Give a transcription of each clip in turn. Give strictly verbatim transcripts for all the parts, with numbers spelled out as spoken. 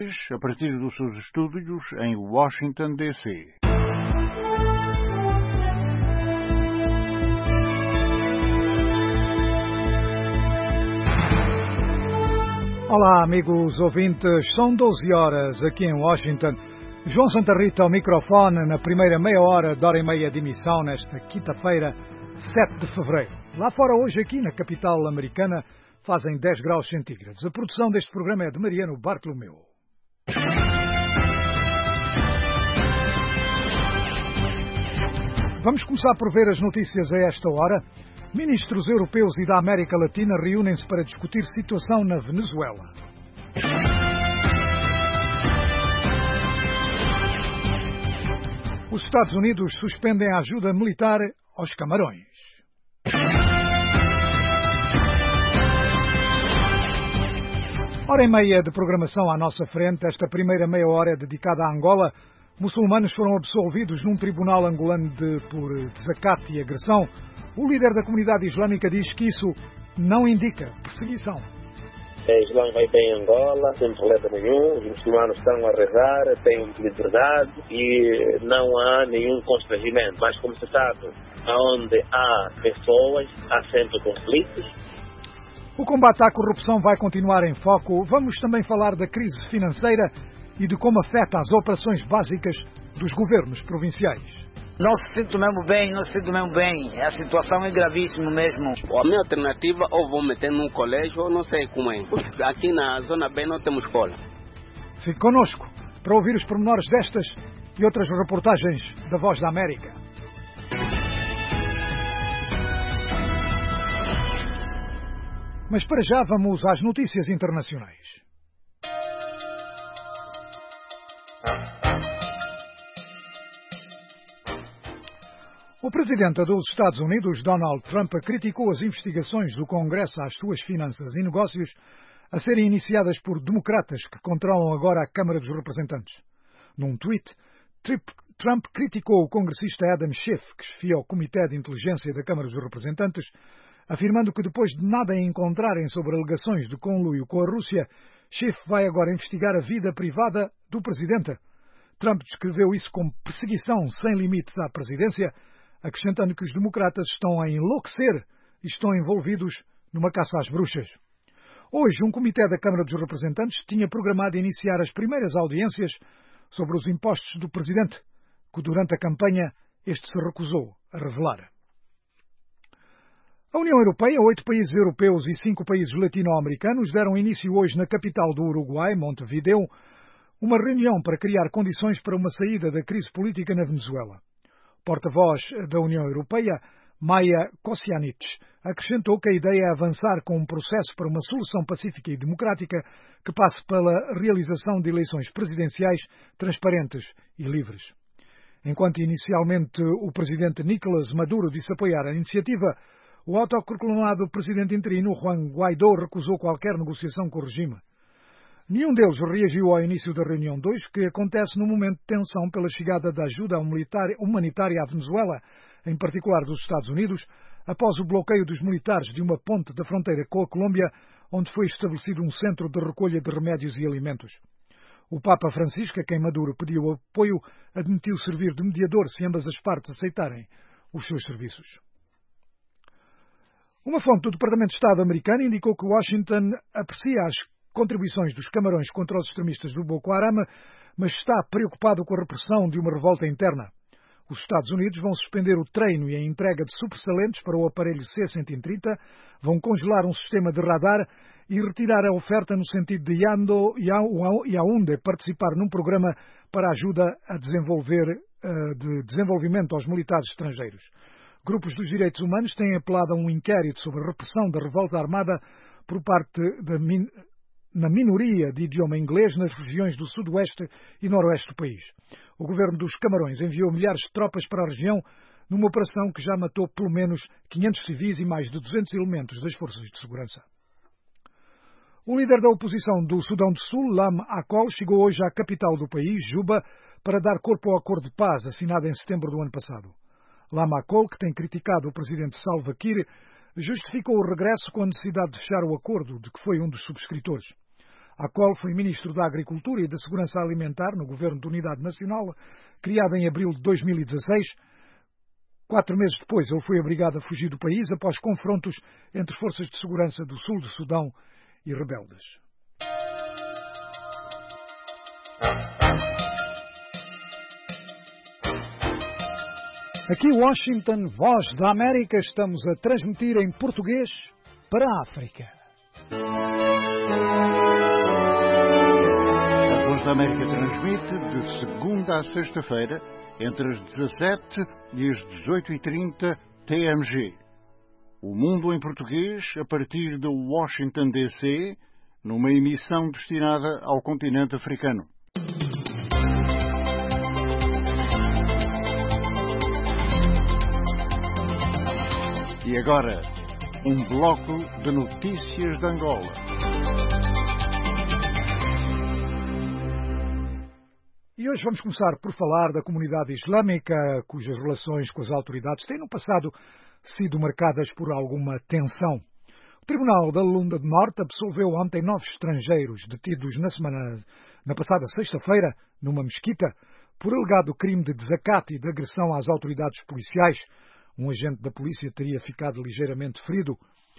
A partir dos seus estúdios em Washington, D C Olá, amigos ouvintes. São doze horas aqui em Washington. João Santa Rita ao microfone na primeira meia hora, de hora e meia de emissão, nesta quinta-feira, sete de fevereiro. Lá fora, hoje, aqui na capital americana, fazem dez graus centígrados. A produção deste programa é de Mariano Bartolomeu. Vamos começar por ver as notícias a esta hora. Ministros europeus e da América Latina reúnem-se para discutir situação na Venezuela. Os Estados Unidos suspendem a ajuda militar aos Camarões. Hora e meia de programação à nossa frente. Esta primeira meia hora é dedicada a Angola. Muçulmanos foram absolvidos num tribunal angolano de, por desacato e agressão. O líder da comunidade islâmica diz que isso não indica perseguição. O Islã vai bem em Angola, sem problema nenhum, os muçulmanos estão a rezar, têm liberdade e não há nenhum constrangimento. Mas, como se sabe, onde há pessoas, há sempre conflitos. O combate à corrupção vai continuar em foco. Vamos também falar da crise financeira e de como afeta as operações básicas dos governos provinciais. Não se sinto mesmo bem, não se sinto mesmo bem. A situação é gravíssima mesmo. A minha alternativa, ou vou meter num colégio, ou não sei como é. Aqui na Zona B não temos escola. Fique connosco para ouvir os pormenores destas e outras reportagens da Voz da América. Mas para já vamos às notícias internacionais. O presidente dos Estados Unidos, Donald Trump, criticou as investigações do Congresso às suas finanças e negócios a serem iniciadas por democratas que controlam agora a Câmara dos Representantes. Num tweet, Trump criticou o congressista Adam Schiff, que chefia o Comitê de Inteligência da Câmara dos Representantes, afirmando que depois de nada encontrarem sobre alegações de conluio com a Rússia, Schiff vai agora investigar a vida privada do presidente. Trump descreveu isso como perseguição sem limites à presidência, acrescentando que os democratas estão a enlouquecer e estão envolvidos numa caça às bruxas. Hoje, um comitê da Câmara dos Representantes tinha programado iniciar as primeiras audiências sobre os impostos do presidente, que durante a campanha este se recusou a revelar. A União Europeia, oito países europeus e cinco países latino-americanos deram início hoje na capital do Uruguai, Montevideo, uma reunião para criar condições para uma saída da crise política na Venezuela. Porta-voz da União Europeia, Maja Kocianic, acrescentou que a ideia é avançar com um processo para uma solução pacífica e democrática que passe pela realização de eleições presidenciais transparentes e livres. Enquanto inicialmente o presidente Nicolás Maduro disse apoiar a iniciativa, o autoproclamado presidente interino Juan Guaidó recusou qualquer negociação com o regime. Nenhum deles reagiu ao início da reunião dois, que acontece num momento de tensão pela chegada da ajuda humanitária à Venezuela, em particular dos Estados Unidos, após o bloqueio dos militares de uma ponte da fronteira com a Colômbia, onde foi estabelecido um centro de recolha de remédios e alimentos. O Papa Francisco, a quem Maduro pediu apoio, admitiu servir de mediador se ambas as partes aceitarem os seus serviços. Uma fonte do Departamento de Estado americano indicou que Washington aprecia as contribuições dos Camarões contra os extremistas do Boko Haram, mas está preocupado com a repressão de uma revolta interna. Os Estados Unidos vão suspender o treino e a entrega de supersalentes para o aparelho C cento e trinta, vão congelar um sistema de radar e retirar a oferta no sentido de Yando e Yaoundé participar num programa para ajuda a desenvolver, de desenvolvimento aos militares estrangeiros. Grupos dos direitos humanos têm apelado a um inquérito sobre a repressão da revolta armada por parte da min... na minoria de idioma inglês nas regiões do sudoeste e noroeste do país. O governo dos Camarões enviou milhares de tropas para a região numa operação que já matou pelo menos quinhentos civis e mais de duzentos elementos das forças de segurança. O líder da oposição do Sudão do Sul, Lam Akol, chegou hoje à capital do país, Juba, para dar corpo ao acordo de paz assinado em setembro do ano passado. Lam Akol, que tem criticado o presidente Salva Kiir, justificou o regresso com a necessidade de fechar o acordo de que foi um dos subscritores. à qual foi Ministro da Agricultura e da Segurança Alimentar no Governo de Unidade Nacional, criado em abril de dois mil e dezasseis. Quatro meses depois, ele foi obrigado a fugir do país após confrontos entre forças de segurança do sul do Sudão e rebeldes. Aqui Washington, Voz da América, estamos a transmitir em português para a África. A Voz da América transmite de segunda a sexta-feira, entre as dezassete e as dezoito e trinta T M G. O Mundo em Português, a partir de Washington, D C, numa emissão destinada ao continente africano. E agora, um bloco de notícias de Angola. E hoje vamos começar por falar da comunidade islâmica, cujas relações com as autoridades têm no passado sido marcadas por alguma tensão. O Tribunal da Lunda do Norte absolveu ontem nove estrangeiros detidos na semana, na passada sexta-feira, numa mesquita, por alegado crime de desacato e de agressão às autoridades policiais. Um agente da polícia teria ficado ligeiramente ferido.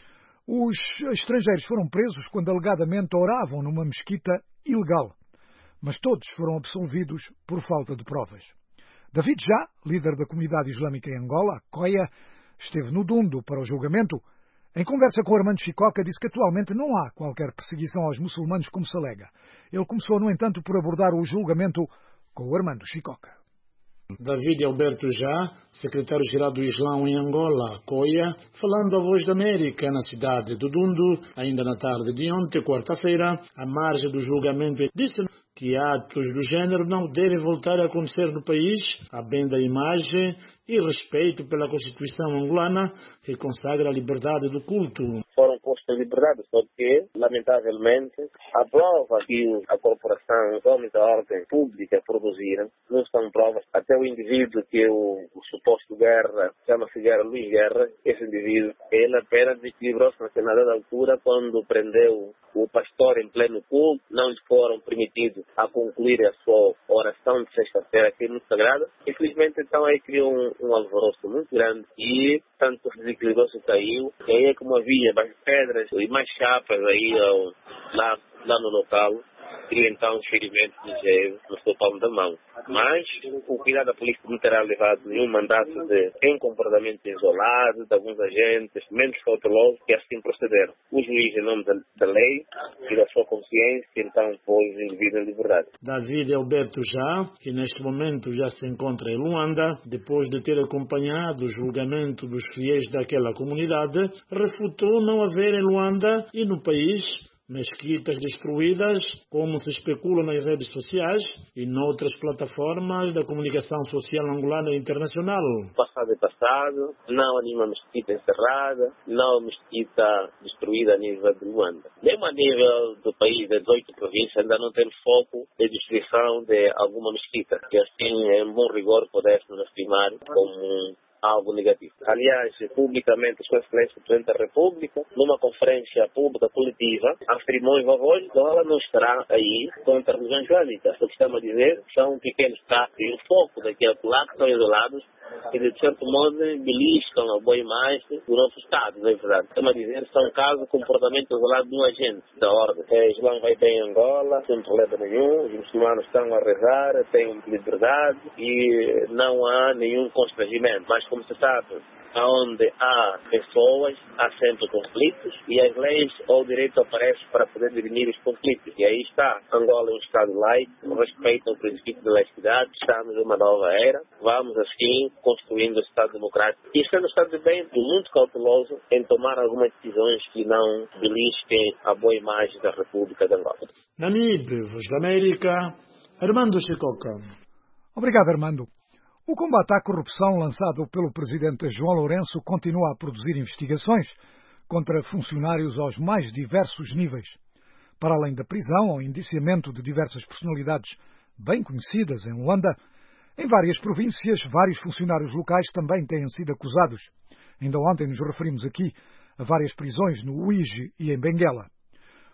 Os estrangeiros foram presos quando alegadamente oravam numa mesquita ilegal, mas todos foram absolvidos por falta de provas. David Já, líder da comunidade islâmica em Angola, COIA, esteve no Dundo para o julgamento. Em conversa com Armando Chicoca, disse que atualmente não há qualquer perseguição aos muçulmanos como se alega. Ele começou, no entanto, por abordar o julgamento com o Armando Chicoca. David Alberto Já, secretário-geral do Islão em Angola, COIA, falando à Voz da América na cidade do Dundo, ainda na tarde de ontem, quarta-feira, à margem do julgamento, disse que atos do género não devem voltar a acontecer no país, a bem da imagem e respeito pela Constituição angolana, que consagra a liberdade do culto. Foram postos em liberdade, só que, lamentavelmente, a prova que a corporação, os homens da ordem pública produziram, não são provas. Até o indivíduo que o, o suposto Guerra, chama-se Guerra, Luís Guerra, esse indivíduo, ele apenas desequilibrou-se na da altura quando prendeu o pastor em pleno culto, não lhe foram permitidos a concluir a sua oração de sexta-feira aqui no Sagrado. Infelizmente, então, aí criou um, um alvoroço muito grande e tanto desequilibrou-se e caiu. E aí é como havia mais pedras e mais chapas aí ao, lá, lá no local. Queria então um ferimento ligeiro no seu palmo da mão. Mas o cuidado da polícia não terá levado nenhum mandato de em comportamento isolado de alguns agentes menos cautelosos que assim procederam. O juiz, em nome da, da lei e da sua consciência, então pôs o indivíduo em liberdade. David Alberto Já, que neste momento já se encontra em Luanda, depois de ter acompanhado o julgamento dos fiéis daquela comunidade, refutou não haver em Luanda e no país mesquitas destruídas, como se especula nas redes sociais e noutras plataformas da comunicação social angolana e internacional. Passado é passado, não há nenhuma mesquita encerrada, não há mesquita destruída a nível de Luanda. Mesmo a nível do país, das oito províncias, ainda não temos foco de destruição de alguma mesquita, que assim, em bom rigor, pudéssemos afirmar como algo negativo. Aliás, publicamente, Sua Excelência o Presidente da República, numa conferência pública coletiva, afirmou em voz que ela não estará aí contra a religião islâmica. O que estamos a dizer são pequenos casos e o foco daqueles lá que estão isolados e, de certo modo, beliscam a boa imagem do nosso Estado, não é verdade? Estamos a dizer são casos de comportamento isolado de um agente da ordem. O Islã vai bem em Angola, sem problema nenhum, os muçulmanos estão a rezar, têm liberdade e não há nenhum constrangimento. Mas, como se sabe, onde há pessoas, há sempre conflitos e as leis ou o direito aparecem para poder dirimir os conflitos. E aí está, Angola é um Estado laico, respeita o princípio da laicidade, estamos em uma nova era, vamos assim construindo o Estado democrático. E sendo um Estado de bem, muito cauteloso em tomar algumas decisões que não belisquem a boa imagem da República de Angola. Namib, Voz da América, Armando Chicoca. Obrigado, Armando. O combate à corrupção lançado pelo presidente João Lourenço continua a produzir investigações contra funcionários aos mais diversos níveis. Para além da prisão ou indiciamento de diversas personalidades bem conhecidas em Luanda, em várias províncias, vários funcionários locais também têm sido acusados. Ainda ontem nos referimos aqui a várias prisões no Uíge e em Benguela.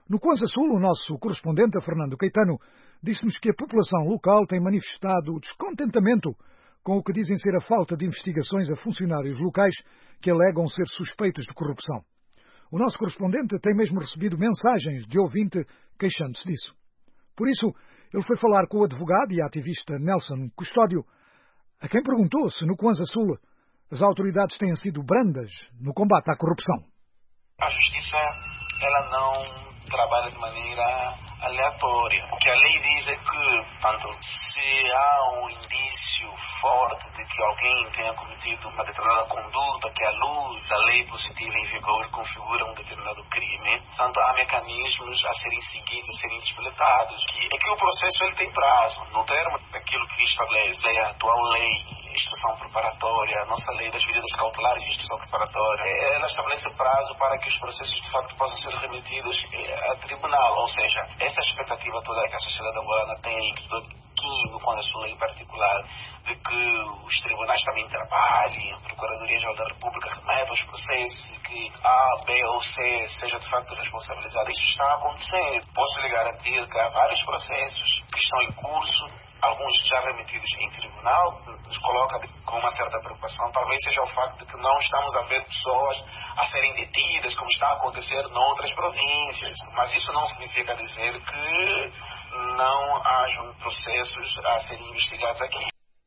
No Kwanza Sul, o nosso correspondente, Fernando Caetano, disse-nos que a população local tem manifestado descontentamento com o que dizem ser a falta de investigações a funcionários locais que alegam ser suspeitos de corrupção. O nosso correspondente tem mesmo recebido mensagens de ouvinte queixando-se disso. Por isso, ele foi falar com o advogado e ativista Nelson Custódio, a quem perguntou se no Kwanza Sul as autoridades têm sido brandas no combate à corrupção. A justiça, ela não trabalha de maneira aleatória. O que a lei diz é que, tanto se há um indício forte de que alguém tenha cometido uma determinada conduta que, à luz da lei positiva em vigor, configura um determinado crime, tanto há mecanismos a serem seguidos, a serem desbiletados. Que, é que o processo ele tem prazo, no termo daquilo que estabelece a atual lei, instrução preparatória, a nossa lei das medidas cautelares de instrução preparatória, ela estabelece prazo para que os processos de facto possam ser remetidos a tribunal, ou seja, essa expectativa toda que a sociedade angolana tem, aqui no Kwanza Sul em particular, de que os tribunais também trabalhem, a Procuradoria-Geral da República remeta os processos e que A, B ou C seja de facto responsabilizado. Isso está a acontecer. Posso lhe garantir que há vários processos que estão em curso, alguns já remetidos em tribunal, nos coloca com uma certa preocupação. Talvez seja o facto de que não estamos a ver pessoas a serem detidas, como está a acontecer noutras províncias. Mas isso não significa dizer que não hajam processos a serem investigados aqui.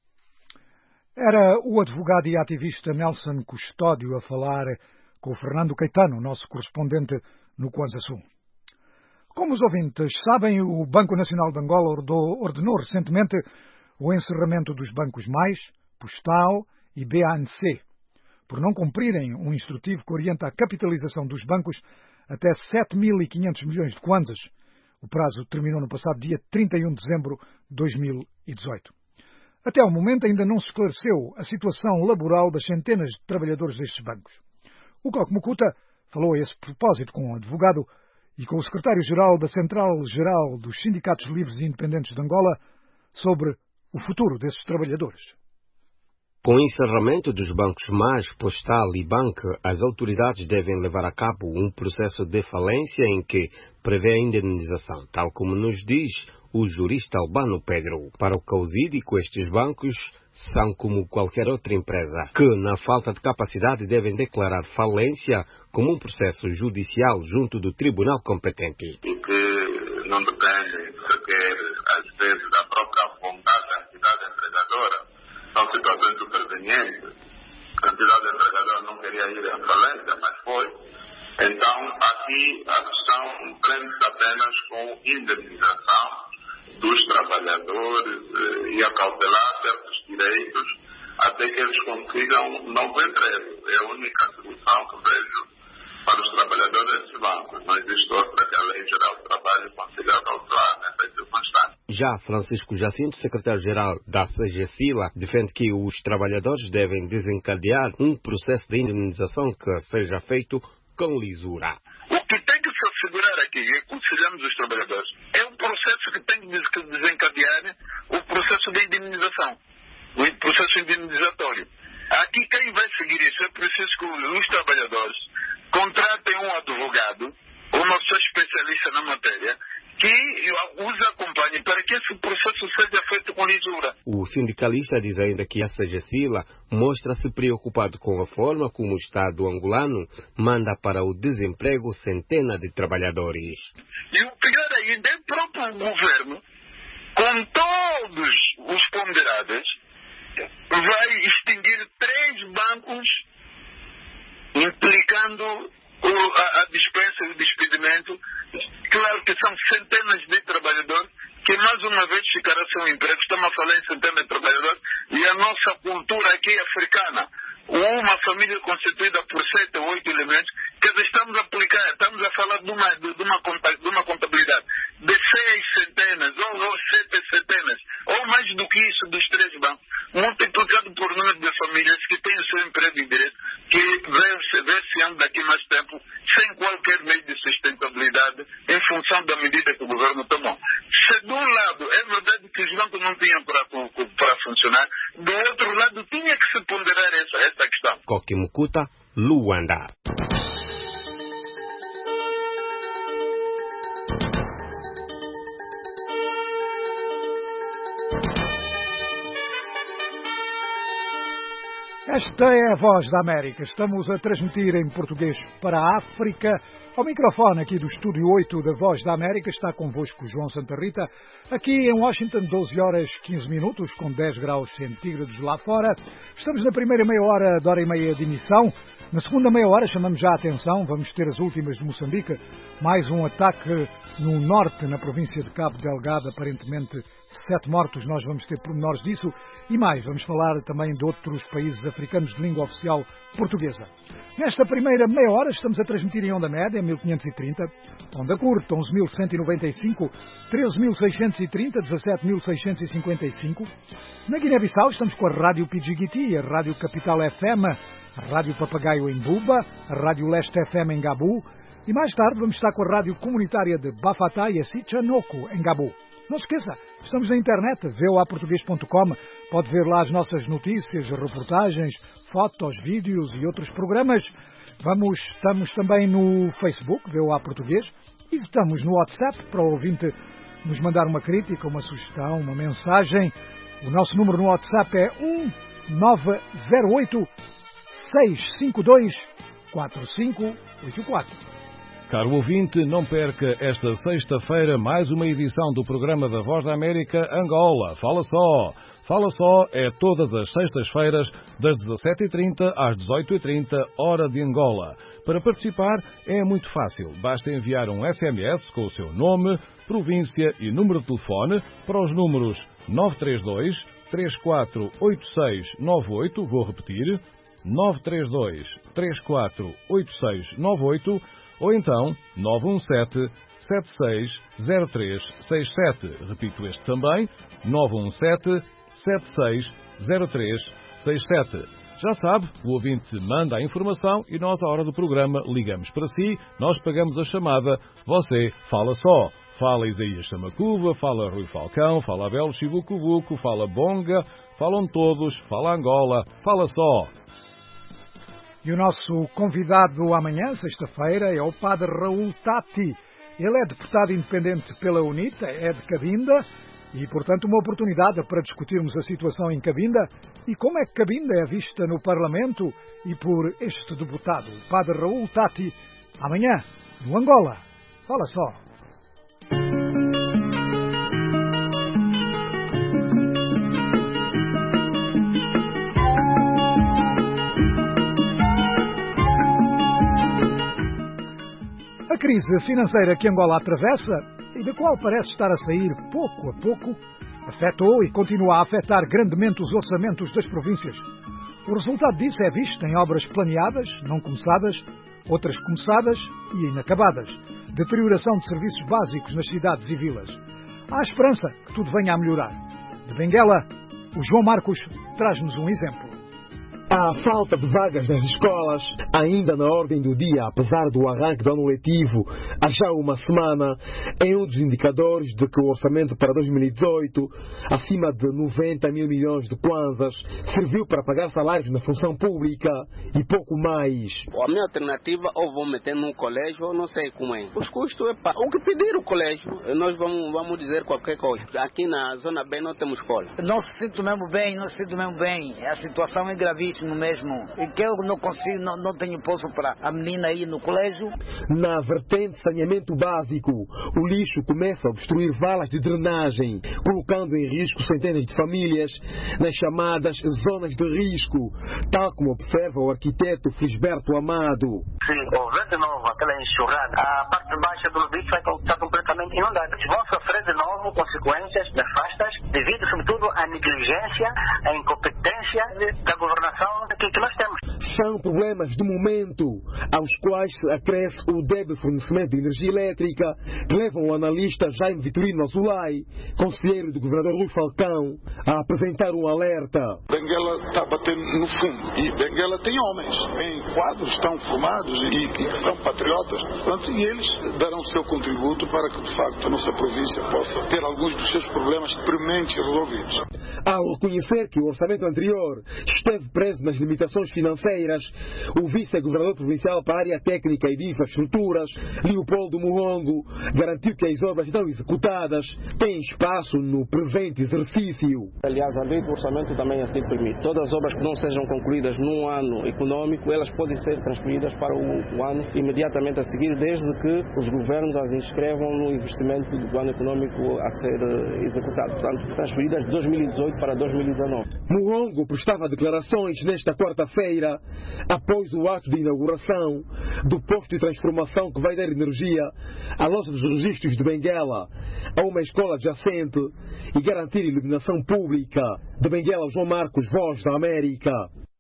Era o advogado e ativista Nelson Custódio a falar com o Fernando Caetano, nosso correspondente no Kwanza Sul. Como os ouvintes sabem, o Banco Nacional de Angola ordenou recentemente o encerramento dos bancos Mais, Postal e B A N C, por não cumprirem um instrutivo que orienta a capitalização dos bancos até sete mil e quinhentos milhões de kwanzas. O prazo terminou no passado dia trinta e um de dezembro de dois mil e dezoito. Até ao momento ainda não se esclareceu a situação laboral das centenas de trabalhadores destes bancos. O Coque Mukuta falou a esse propósito com o advogado e com o secretário-geral da Central-Geral dos Sindicatos Livres e Independentes de Angola sobre o futuro desses trabalhadores. Com o encerramento dos bancos Mais, Postal e Banco, as autoridades devem levar a cabo um processo de falência em que prevê a indenização, tal como nos diz o jurista Albano Pedro. Para o causídico, estes bancos são como qualquer outra empresa, que, na falta de capacidade, devem declarar falência como um processo judicial junto do tribunal competente. E que não dependem sequer, às vezes, da própria vontade da entidade empregadora. São situações supervenientes. A entidade empregadora não queria ir à falência, mas foi. Então, aqui a questão prende-se apenas com indenização dos trabalhadores eh, e acautelar certos direitos até que eles consigam um novo emprego. É a única solução que vejo para os trabalhadores desses bancos. Não existe outra que a Lei Geral do Trabalho consiga acautelar nessas circunstâncias. Já Francisco Jacinto, secretário-geral da C G SILA, defende que os trabalhadores devem desencadear um processo de indenização que seja feito com lisura. O que tem que se assegurar aqui, e aconselhamos os trabalhadores, é um processo que tem que desencadear o processo de indenização, o processo indenizatório. Aqui quem vai seguir isso é preciso que os trabalhadores contratem um advogado, uma pessoa especialista na matéria, que os acompanhe para que esse processo seja feito com lisura. O sindicalista diz ainda que a C G SILA mostra-se preocupado com a forma como o Estado angolano manda para o desemprego centenas de trabalhadores. E o pior ainda é o próprio governo, com todos os ponderados, vai extinguir três bancos implicando a, a dispensa e o despedimento. Claro que são centenas de trabalhadores que mais uma vez ficarão sem emprego. Estamos a falar em centenas de trabalhadores e a nossa cultura aqui africana, uma família constituída por sete ou oito elementos, quer dizer, estamos a aplicar, estamos a falar de uma, de uma, de uma contabilidade de seis centenas ou, ou sete centenas, ou mais do que isso dos três bancos, multiplicado por número de famílias que têm o seu emprego em direito, que ver-se-ão daqui mais tempo sem qualquer meio de sustentabilidade em função da medida que o governo tomou. Se de um lado é verdade que os bancos não tinham para, para funcionar, do outro lado tinha que se ponderar essa, essa questão. Coque Mukuta, Luanda. Esta é a Voz da América. Estamos a transmitir em português para a África. Ao microfone aqui do Estúdio oito da Voz da América está convosco João Santa Rita. Aqui em Washington, doze horas e quinze minutos, com dez graus centígrados lá fora. Estamos na primeira meia hora, de hora e meia de emissão. Na segunda meia hora chamamos já a atenção. Vamos ter as últimas de Moçambique. Mais um ataque no norte, na província de Cabo Delgado. Aparentemente sete mortos. Nós vamos ter pormenores disso. E mais, vamos falar também de outros países africanos de língua oficial portuguesa. Nesta primeira meia hora estamos a transmitir em onda média, mil quinhentos e trinta, onda curta, onze mil cento e noventa e cinco, treze mil seiscentos e trinta, dezassete mil seiscentos e cinquenta e cinco. Na Guiné-Bissau estamos com a Rádio Pidjigiti, a Rádio Capital F M, a Rádio Papagaio em Buba, a Rádio Leste F M em Gabu e mais tarde vamos estar com a Rádio Comunitária de Bafata e a Sichanoko em Gabu. Não se esqueça, estamos na internet, v o a português ponto com, pode ver lá as nossas notícias, reportagens, fotos, vídeos e outros programas. Vamos, estamos também no Facebook, V O A Português, e estamos no WhatsApp para o ouvinte nos mandar uma crítica, uma sugestão, uma mensagem. O nosso número no WhatsApp é um nove zero oito, seis cinco dois, quatro cinco oito quatro. Caro ouvinte, não perca esta sexta-feira mais uma edição do programa da Voz da América Angola. Fala só! Fala só é todas as sextas-feiras, das dezassete e trinta às dezoito e trinta, hora de Angola. Para participar é muito fácil. Basta enviar um S M S com o seu nome, província e número de telefone para os números nove três dois, três quatro oito seis nove oito, vou repetir, nove três dois, três quatro oito seis nove oito, ou então nove um sete, sete seis zero três seis sete. Repito este também, nove um sete, sete seis zero três seis sete. Já sabe, o ouvinte manda a informação e nós, à hora do programa, ligamos para si, nós pagamos a chamada, você fala só. Fala Isaías Samacuva, fala Rui Falcão, fala Abel Chibucubuco, fala Bonga, falam todos, fala Angola, fala só. E o nosso convidado amanhã, sexta-feira, é o padre Raul Tati. Ele é deputado independente pela UNITA, é de Cabinda, e, portanto, uma oportunidade para discutirmos a situação em Cabinda e como é que Cabinda é vista no Parlamento e por este deputado, o padre Raul Tati, amanhã, no Angola. Fala só. A crise financeira que Angola atravessa e da qual parece estar a sair pouco a pouco, afetou e continua a afetar grandemente os orçamentos das províncias. O resultado disso é visto em obras planeadas, não começadas, outras começadas e inacabadas, deterioração de serviços básicos nas cidades e vilas. Há esperança que tudo venha a melhorar. De Benguela, o João Marcos traz-nos um exemplo. A falta de vagas nas escolas, ainda na ordem do dia, apesar do arranque do ano letivo há já uma semana, é um dos indicadores de que o orçamento para dois mil e dezoito, acima de noventa mil milhões de kwanzas, serviu para pagar salários na função pública e pouco mais. A minha alternativa, ou vou meter num colégio, ou não sei como é. Os custos é para o que pedir o colégio. Nós vamos, vamos dizer qualquer coisa. Aqui na Zona B não temos escola. Não se sinto mesmo bem, não se sinto mesmo bem. A situação é gravíssima mesmo, e que eu não consigo, não, não tenho poço para a menina ir no colégio. Na vertente de saneamento básico, o lixo começa a obstruir valas de drenagem, colocando em risco centenas de famílias nas chamadas zonas de risco, tal como observa o arquiteto Felisberto Amado. Se houver de novo aquela enxurrada, a parte baixa do lixo vai estar completamente inundada. Vão sofrer de novo consequências nefastas, devido sobretudo à negligência, à incompetência da governação que nós temos. São problemas de momento, aos quais se acresce o débil fornecimento de energia elétrica, que levam o analista Jaime Vitorino Azulay, conselheiro do governador Rui Falcão, a apresentar um alerta. Benguela está batendo no fundo, e Benguela tem homens, tem quadros, estão formados e, e que são patriotas, portanto, e eles darão o seu contributo para que, de facto, a nossa província possa ter alguns dos seus problemas premente resolvidos. Ao reconhecer que o orçamento anterior esteve preso nas limitações financeiras, o vice-governador provincial para a área técnica e de infraestruturas, Leopoldo Muhongo, garantiu que as obras não executadas têm espaço no presente exercício. Aliás, a lei do orçamento também assim permite. Todas as obras que não sejam concluídas num ano econômico, elas podem ser transferidas para o, o ano imediatamente a seguir, desde que os governos as inscrevam no investimento do ano econômico a ser executado. Portanto, transferidas de dois mil e dezoito para dois mil e dezanove. Muhongo prestava declarações nesta quarta-feira, após o ato de inauguração do posto de transformação que vai dar energia à loja dos registros de Benguela, a uma escola adjacente, e garantir iluminação pública. De Benguela, João Marcos, Voz da América.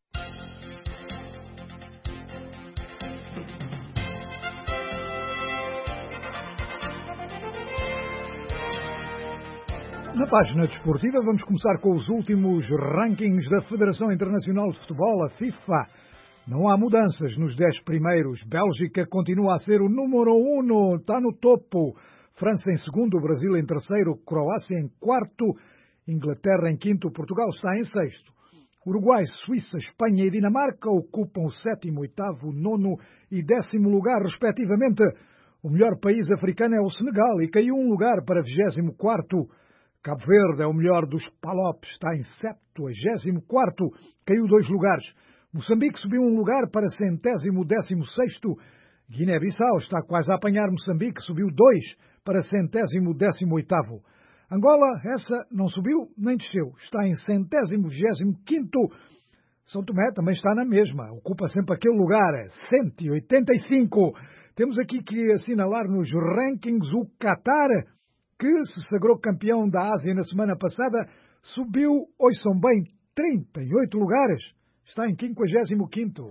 Na página desportiva vamos começar com os últimos rankings da Federação Internacional de Futebol, a FIFA. Não há mudanças nos dez primeiros. Bélgica continua a ser o número um, está no topo. França em segundo, Brasil em terceiro, Croácia em quarto, Inglaterra em quinto, Portugal está em sexto. Uruguai, Suíça, Espanha e Dinamarca ocupam o sétimo, oitavo, nono e décimo lugar, respectivamente. O melhor país africano é o Senegal e caiu um lugar para vigésimo quarto. Cabo Verde é o melhor dos Palopes, está em septuagésimo quarto, caiu dois lugares. Moçambique subiu um lugar para centésimo décimo sexto. Guiné-Bissau está quase a apanhar Moçambique, subiu dois para centésimo décimo oitavo. Angola, essa não subiu nem desceu, está em centésimo vigésimo quinto. São Tomé também está na mesma, ocupa sempre aquele lugar, cento e oitenta e cinco. Temos aqui que assinalar nos rankings o Qatar, que se sagrou campeão da Ásia na semana passada, subiu, ouçam bem, trinta e oito lugares. Está em quinquagésimo quinto.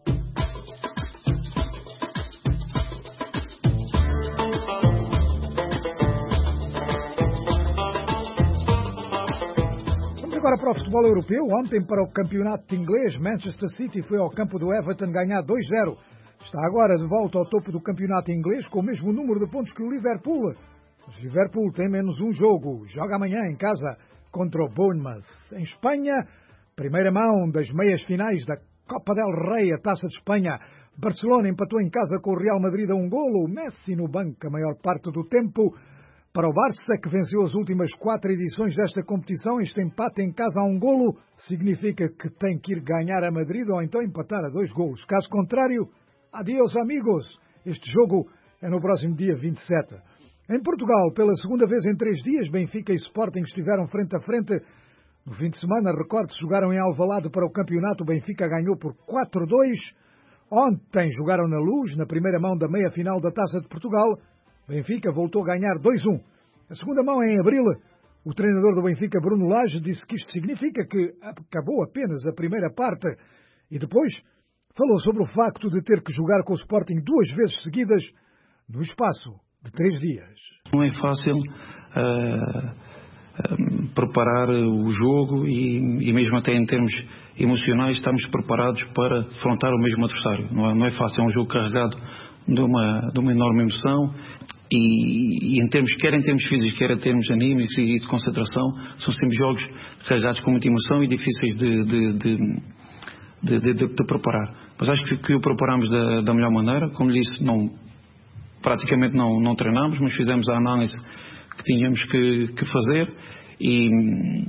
Vamos agora para o futebol europeu. Ontem, para o campeonato inglês, Manchester City foi ao campo do Everton ganhar dois a zero. Está agora de volta ao topo do campeonato inglês com o mesmo número de pontos que o Liverpool. Mas o Liverpool tem menos um jogo. Joga amanhã em casa contra o Bournemouth. Em Espanha, primeira mão das meias finais da Copa del Rey, a Taça de Espanha. Barcelona empatou em casa com o Real Madrid a um golo. Messi no banco a maior parte do tempo. Para o Barça, que venceu as últimas quatro edições desta competição, este empate em casa a um golo significa que tem que ir ganhar a Madrid ou então empatar a dois golos. Caso contrário, adeus amigos. Este jogo é no próximo dia vinte e sete. Em Portugal, pela segunda vez em três dias, Benfica e Sporting estiveram frente a frente. No fim de semana, recorde, jogaram em Alvalade para o campeonato. O Benfica ganhou por quatro a dois. Ontem jogaram na Luz, na primeira mão da meia-final da Taça de Portugal. Benfica voltou a ganhar dois a um. A segunda mão é em abril. O treinador do Benfica, Bruno Lage, disse que isto significa que acabou apenas a primeira parte. E depois falou sobre o facto de ter que jogar com o Sporting duas vezes seguidas no espaço de três dias. Não é fácil uh, uh, preparar o jogo e, e mesmo até em termos emocionais estamos preparados para afrontar o mesmo adversário. Não é, não é fácil, é um jogo carregado de uma, de uma enorme emoção e, e em termos, quer em termos físicos, quer em termos anímicos e de concentração, são sempre jogos carregados com muita emoção e difíceis de, de, de, de, de, de, de preparar. Mas acho que, que o preparamos da, da melhor maneira. Como lhe disse, não, praticamente não, não treinámos, mas fizemos a análise que tínhamos que, que fazer e,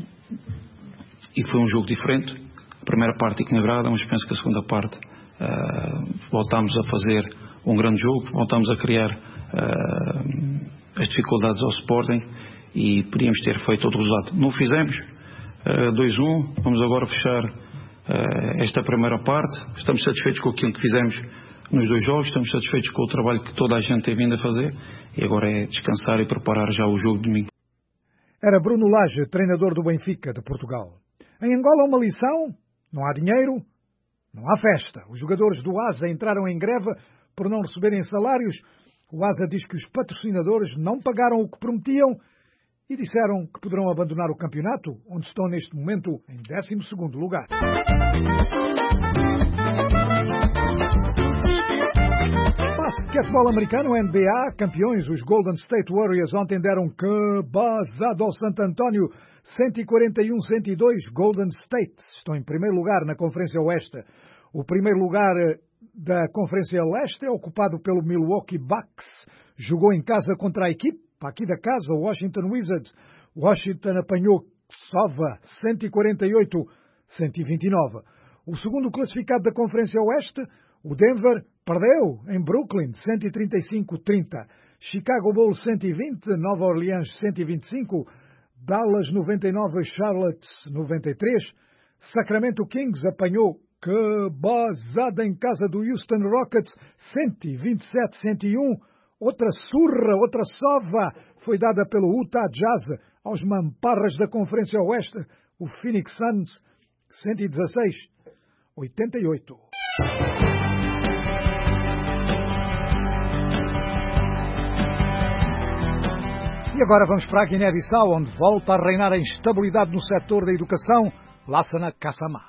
e foi um jogo diferente. A primeira parte equilibrada, mas penso que a segunda parte uh, voltámos a fazer um grande jogo, voltámos a criar uh, as dificuldades ao Sporting e podíamos ter feito outro resultado. Não o fizemos, uh, dois a um, vamos agora fechar uh, esta primeira parte. Estamos satisfeitos com aquilo que fizemos nos dois jogos, estamos satisfeitos com o trabalho que toda a gente tem vindo a fazer e agora é descansar e preparar já o jogo de domingo. Era Bruno Lage, treinador do Benfica de Portugal. Em Angola, uma lição: não há dinheiro, não há festa. Os jogadores do Asa entraram em greve por não receberem salários. O Asa diz que os patrocinadores não pagaram o que prometiam e disseram que poderão abandonar o campeonato, onde estão neste momento em décimo segundo lugar. Basquetebol americano, N B A, campeões, os Golden State Warriors ontem deram cabazada ao Santo António, cento e quarenta e um a cento e dois. Golden State estão em primeiro lugar na Conferência Oeste. O primeiro lugar da Conferência Leste é ocupado pelo Milwaukee Bucks. Jogou em casa contra a equipe, aqui da casa, o Washington Wizards. Washington apanhou sova, cento e quarenta e oito a cento e vinte e nove. O segundo classificado da Conferência Oeste, o Denver, perdeu em Brooklyn, cento e trinta e cinco a trinta. Chicago Bulls, cento e vinte, Nova Orleans, cento e vinte e cinco. Dallas, noventa e nove, Charlotte, noventa e três. Sacramento Kings apanhou cabazada em casa do Houston Rockets, cento e vinte e sete a cento e um. Outra surra, outra sova foi dada pelo Utah Jazz aos mamparras da Conferência Oeste, o Phoenix Suns, cento e dezasseis a oitenta e oito. E agora vamos para a Guiné-Bissau, onde volta a reinar a instabilidade no setor da educação, Lassana Kassamá.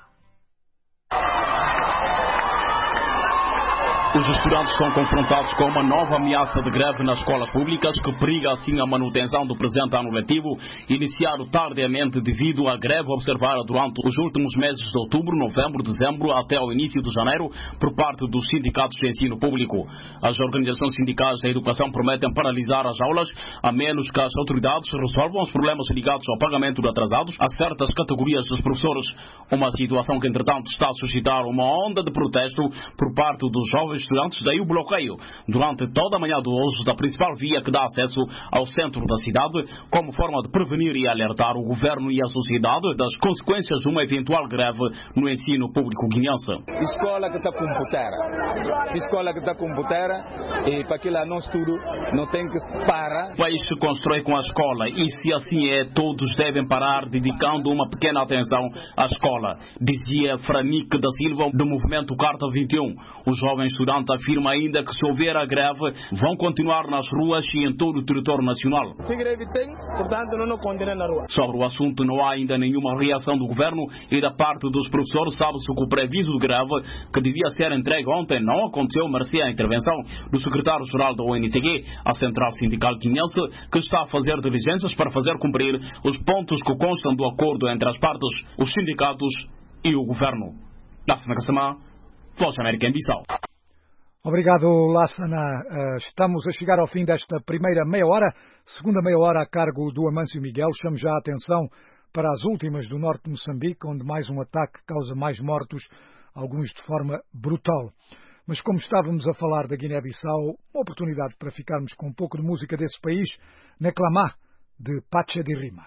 Os estudantes estão confrontados com uma nova ameaça de greve nas escolas públicas que periga assim a manutenção do presente ano letivo, iniciado tardiamente devido à greve observada durante os últimos meses de outubro, novembro, dezembro até ao início de janeiro por parte dos sindicatos de ensino público. As organizações sindicais da educação prometem paralisar as aulas a menos que as autoridades resolvam os problemas ligados ao pagamento de atrasados a certas categorias dos professores. Uma situação que, entretanto, está a suscitar uma onda de protesto por parte dos jovens estudantes, daí o bloqueio durante toda a manhã de hoje da principal via que dá acesso ao centro da cidade, como forma de prevenir e alertar o governo e a sociedade das consequências de uma eventual greve no ensino público guineense. Escola que está com putera, escola que está com putera, e para aquilo não estudo, não tem que parar. O país se constrói com a escola e, se assim é, todos devem parar dedicando uma pequena atenção à escola, dizia Franique da Silva do movimento Carta vinte e um. Os jovens estudantes afirma ainda que, se houver a greve, vão continuar nas ruas e em todo o território nacional. Se greve tem, portanto, não nos condena na rua. Sobre o assunto, não há ainda nenhuma reação do governo e da parte dos professores. Sabe-se que o preaviso de greve, que devia ser entregue ontem, não aconteceu, mercê à intervenção do secretário-geral da O N T G, a Central Sindical Guinense, que está a fazer diligências para fazer cumprir os pontos que constam do acordo entre as partes, os sindicatos e o governo. Lassana Kassamá, Voz América em Bissau. Obrigado, Lassana. Estamos a chegar ao fim desta primeira meia hora. Segunda meia hora a cargo do Amâncio Miguel. Chamo já a atenção para as últimas do norte de Moçambique, onde mais um ataque causa mais mortos, alguns de forma brutal. Mas como estávamos a falar da Guiné-Bissau, uma oportunidade para ficarmos com um pouco de música desse país, Neclamá, de Pacha de Rima.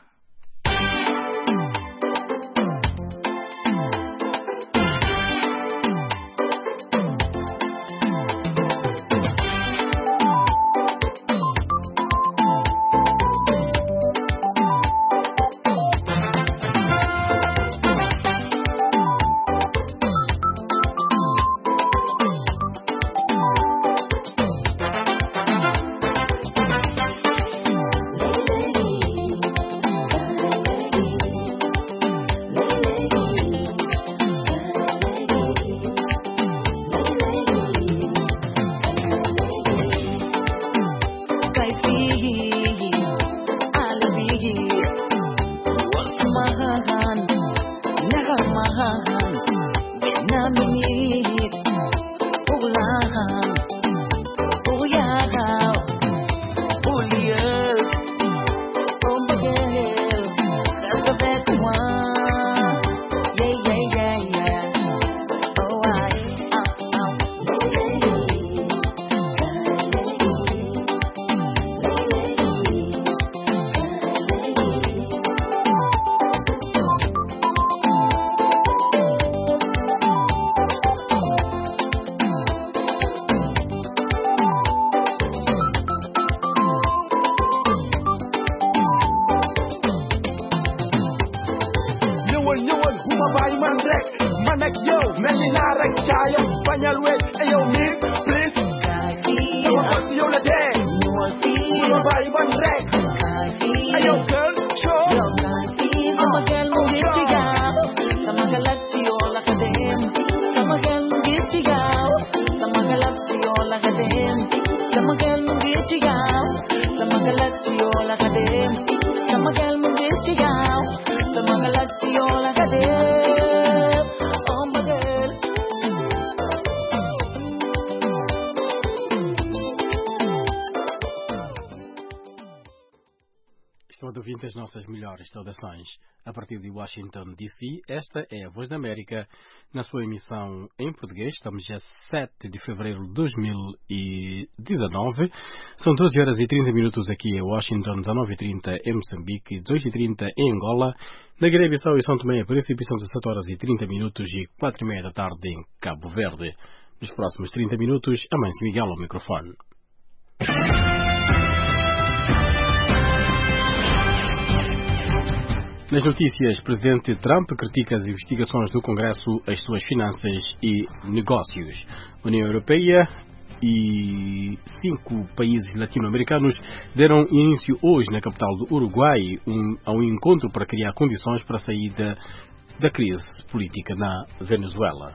Sama Estou ouvindo as nossas melhores saudações. A partir de Washington, D C, esta é a Voz da América, na sua emissão em português. Estamos dia sete de fevereiro de dois mil e dezanove. São doze horas e trinta minutos aqui em Washington, dezenove e trinta em Moçambique, dezoito e trinta em Angola. Na Guiné-Bissau e São Tomé e Príncipe são dezessete horas e trinta minutos e quatro e meia da tarde em Cabo Verde. Nos próximos trinta minutos, a Mãe Miguel ao microfone. Nas notícias, Presidente Trump critica as investigações do Congresso, as suas finanças e negócios. União Europeia e cinco países latino-americanos deram início hoje na capital do Uruguai um, a um encontro para criar condições para a saída da crise política na Venezuela.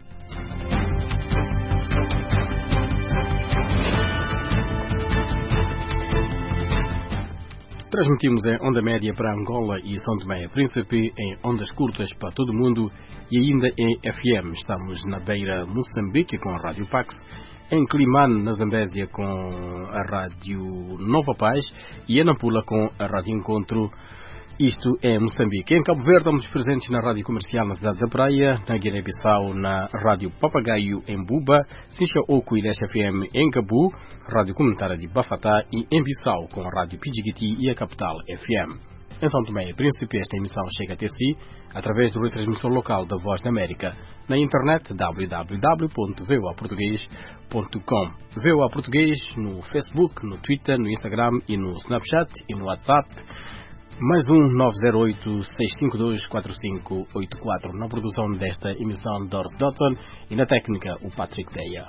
Transmitimos em onda média para Angola e São Tomé e Príncipe, em ondas curtas para todo o mundo e ainda em F M. Estamos na Beira, Moçambique, com a Rádio Pax, em Climane, na Zambésia, com a Rádio Nova Paz e em Nampula com a Rádio Encontro. Isto é Moçambique. Em Cabo Verde, estamos presentes na Rádio Comercial na Cidade da Praia, na Guiné-Bissau, na Rádio Papagaio em Buba, Sincha Oco e Leste F M em Cabu, Rádio Comunitária de Bafatá e em Bissau, com a Rádio Pidjigiti e a Capital F M. Em São Tomé e Príncipe, esta emissão chega até si através do retransmissor local da Voz da América, na internet w w w ponto v o a português ponto com. V O A Português no Facebook, no Twitter, no Instagram e no Snapchat e no WhatsApp. Mais um nove zero oito, seis cinco dois, quatro cinco oito quatro. Na produção desta emissão, Doris Dodson, e na técnica, o Patrick Deia.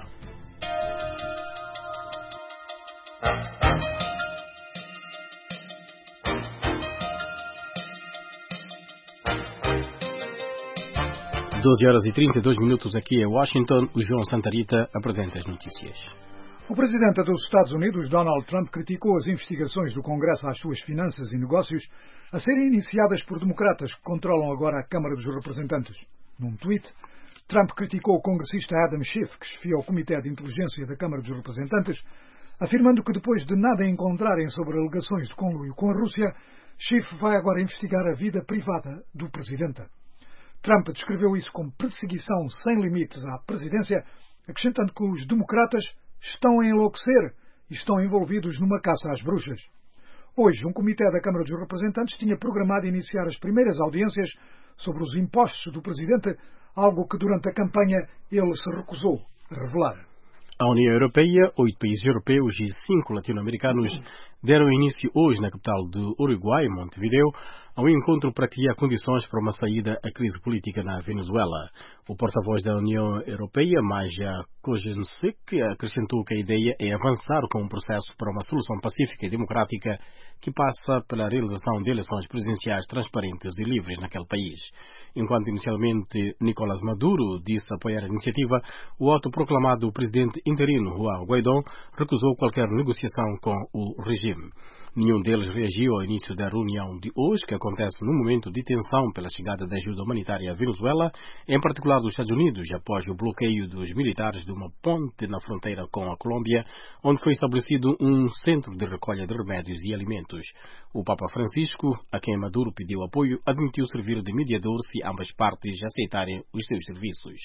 doze horas e trinta e dois minutos aqui em Washington. O João Santarita apresenta as notícias. O presidente dos Estados Unidos, Donald Trump, criticou as investigações do Congresso às suas finanças e negócios a serem iniciadas por democratas que controlam agora a Câmara dos Representantes. Num tweet, Trump criticou o congressista Adam Schiff, que chefia o Comitê de Inteligência da Câmara dos Representantes, afirmando que depois de nada encontrarem sobre alegações de conluio com a Rússia, Schiff vai agora investigar a vida privada do presidente. Trump descreveu isso como perseguição sem limites à presidência, acrescentando que os democratas estão a enlouquecer e estão envolvidos numa caça às bruxas. Hoje, um comitê da Câmara dos Representantes tinha programado iniciar as primeiras audiências sobre os impostos do presidente, algo que durante a campanha ele se recusou a revelar. A União Europeia, oito países europeus e cinco latino-americanos deram início hoje na capital do Uruguai, Montevideo, a um encontro para criar condições para uma saída à crise política na Venezuela. O porta-voz da União Europeia, Maja Kojenčík, acrescentou que a ideia é avançar com um processo para uma solução pacífica e democrática que passa pela realização de eleições presidenciais transparentes e livres naquele país. Enquanto inicialmente Nicolás Maduro disse apoiar a iniciativa, o autoproclamado presidente interino Juan Guaidó recusou qualquer negociação com o regime. Nenhum deles reagiu ao início da reunião de hoje, que acontece num momento de tensão pela chegada da ajuda humanitária à Venezuela, em particular dos Estados Unidos, após o bloqueio dos militares de uma ponte na fronteira com a Colômbia, onde foi estabelecido um centro de recolha de remédios e alimentos. O Papa Francisco, a quem Maduro pediu apoio, admitiu servir de mediador se ambas partes aceitarem os seus serviços.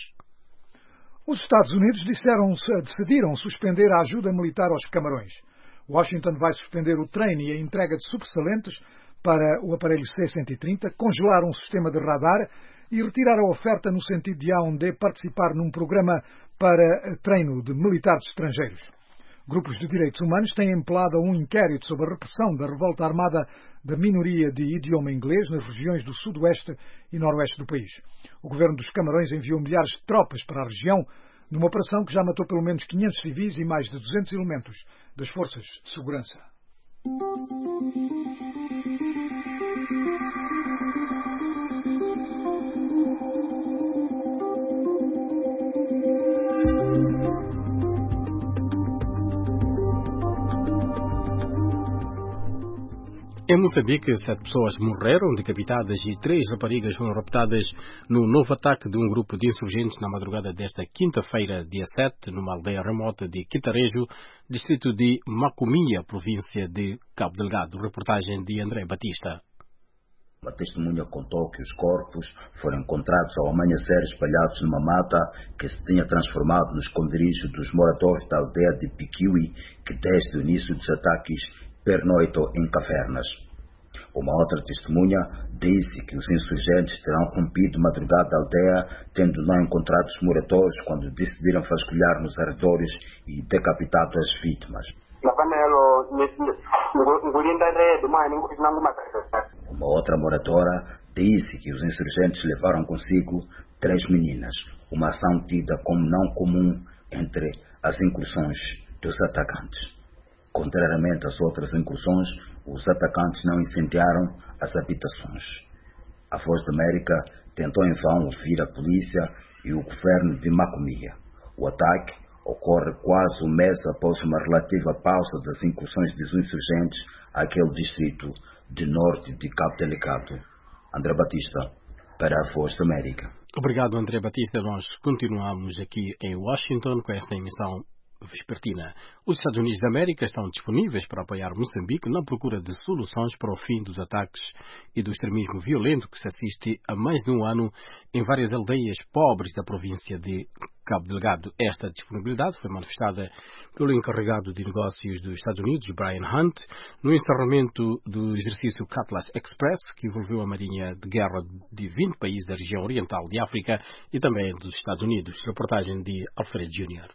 Os Estados Unidos disseram, decidiram suspender a ajuda militar aos Camarões. Washington vai suspender o treino e a entrega de subsalentes para o aparelho C cento e trinta, congelar um sistema de radar e retirar a oferta no sentido de A um D participar num programa para treino de militares estrangeiros. Grupos de direitos humanos têm empelado a um inquérito sobre a repressão da revolta armada da minoria de idioma inglês nas regiões do sudoeste e noroeste do país. O governo dos Camarões enviou milhares de tropas para a região, numa operação que já matou pelo menos quinhentos civis e mais de duzentos elementos das forças de segurança. Em Moçambique, sete pessoas morreram decapitadas e três raparigas foram raptadas no novo ataque de um grupo de insurgentes na madrugada desta quinta-feira, dia sete, numa aldeia remota de Quitarejo, distrito de Macomia, província de Cabo Delgado. Reportagem de André Batista. A testemunha contou que os corpos foram encontrados ao amanhecer espalhados numa mata que se tinha transformado no esconderijo dos moradores da aldeia de Piquiwi, que desde o início dos ataques pernoitam em cavernas. Uma outra testemunha disse que os insurgentes terão rompido madrugada da aldeia, tendo não encontrado os moradores quando decidiram vasculhar nos arredores e decapitado as vítimas. Uma outra moradora disse que os insurgentes levaram consigo três meninas, uma ação tida como não comum entre as incursões dos atacantes. Contrariamente às outras incursões, os atacantes não incendiaram as habitações. A Voz da América tentou em vão ouvir a polícia e o governo de Macomia. O ataque ocorre quase um mês após uma relativa pausa das incursões dos insurgentes àquele distrito de norte de Cabo Delgado. André Batista, para a Voz da América. Obrigado, André Batista. Nós continuamos aqui em Washington com esta emissão vespertina. Os Estados Unidos da América estão disponíveis para apoiar Moçambique na procura de soluções para o fim dos ataques e do extremismo violento que se assiste há mais de um ano em várias aldeias pobres da província de Cabo Delgado. Esta disponibilidade foi manifestada pelo encarregado de negócios dos Estados Unidos, Brian Hunt, no encerramento do exercício Cutlass Express, que envolveu a Marinha de Guerra de vinte países da região oriental de África e também dos Estados Unidos. Reportagem de Alfred Júnior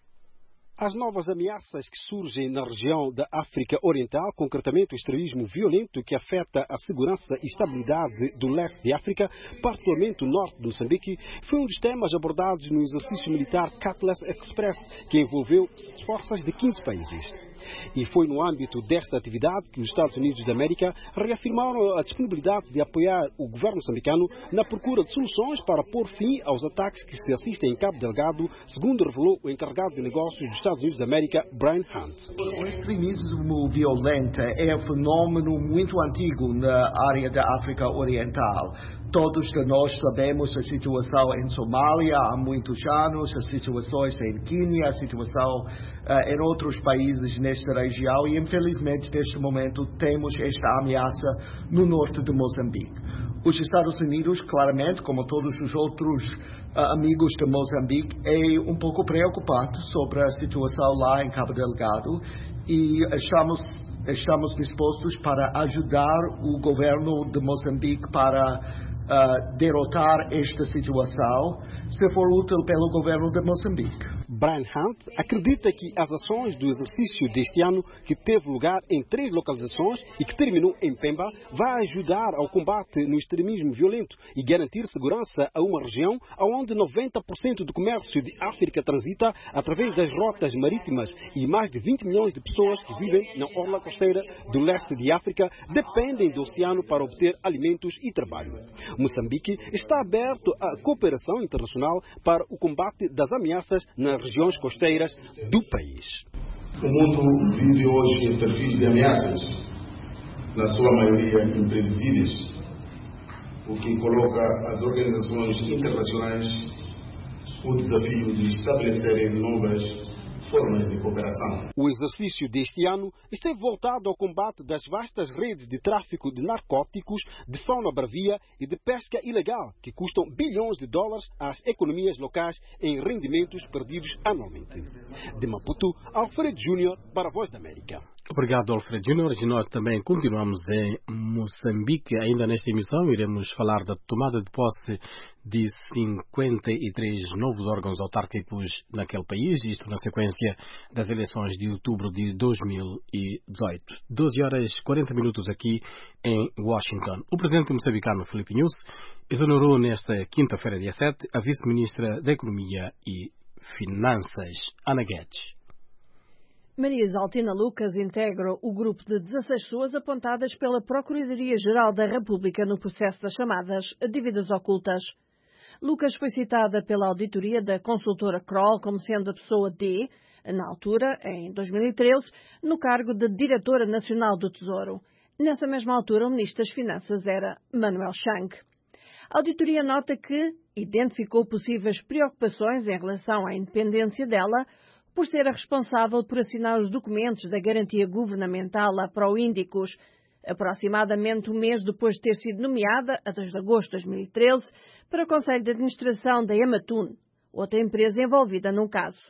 As novas ameaças que surgem na região da África Oriental, concretamente o extremismo violento que afeta a segurança e estabilidade do leste de África, particularmente o norte de Moçambique, foi um dos temas abordados no exercício militar Cutlass Express, que envolveu forças de quinze países. E foi no âmbito desta atividade que os Estados Unidos da América reafirmaram a disponibilidade de apoiar o governo moçambicano na procura de soluções para pôr fim aos ataques que se assistem em Cabo Delgado, segundo revelou o encarregado de negócios dos Estados Unidos da América, Brian Hunt. O extremismo violento é um fenômeno muito antigo na área da África Oriental. Todos nós sabemos a situação em Somália há muitos anos, as situações em Quênia, a situação uh, em outros países nesta região e, infelizmente, neste momento temos esta ameaça no norte de Moçambique. Os Estados Unidos, claramente, como todos os outros uh, amigos de Moçambique, é um pouco preocupado sobre a situação lá em Cabo Delgado e estamos, estamos dispostos para ajudar o governo de Moçambique para Uh, derrotar esta situação, se for útil pelo governo de Moçambique. Brian Hunt acredita que as ações do exercício deste ano, que teve lugar em três localizações e que terminou em Pemba, vai ajudar ao combate no extremismo violento e garantir segurança a uma região onde noventa por cento do comércio de África transita através das rotas marítimas e mais de vinte milhões de pessoas que vivem na orla costeira do leste de África dependem do oceano para obter alimentos e trabalho. Moçambique está aberto à cooperação internacional para o combate das ameaças nas regiões costeiras do país. O mundo vive hoje em perfis de ameaças, na sua maioria imprevisíveis, o que coloca as organizações internacionais o desafio de estabelecerem novas formas de cooperação. O exercício deste ano esteve voltado ao combate das vastas redes de tráfico de narcóticos, de fauna bravia e de pesca ilegal, que custam bilhões de dólares às economias locais em rendimentos perdidos anualmente. De Maputo, Alfred Júnior para a Voz da América. Obrigado, Alfred Júnior. E nós também continuamos em Moçambique. Ainda nesta emissão iremos falar da tomada de posse de cinquenta e três novos órgãos autárquicos naquele país, isto na sequência das eleições de outubro de dois mil e dezoito. doze horas e quarenta minutos aqui em Washington. O presidente moçambicano Filipe Nyusi exonerou nesta quinta-feira, dia sete, a vice-ministra da Economia e Finanças, Ana Guedes. Maria Isaltina Lucas integra o grupo de dezasseis pessoas apontadas pela Procuradoria-Geral da República no processo das chamadas dívidas ocultas. Lucas foi citada pela auditoria da consultora Kroll como sendo a pessoa D, na altura, em dois mil e treze, no cargo de Diretora Nacional do Tesouro. Nessa mesma altura, o Ministro das Finanças era Manuel Chang. A auditoria nota que identificou possíveis preocupações em relação à independência dela por ser a responsável por assinar os documentos da garantia governamental à Proíndicos, aproximadamente um mês depois de ter sido nomeada, a dois de agosto de dois mil e treze, para o Conselho de Administração da Ematun, outra empresa envolvida num caso.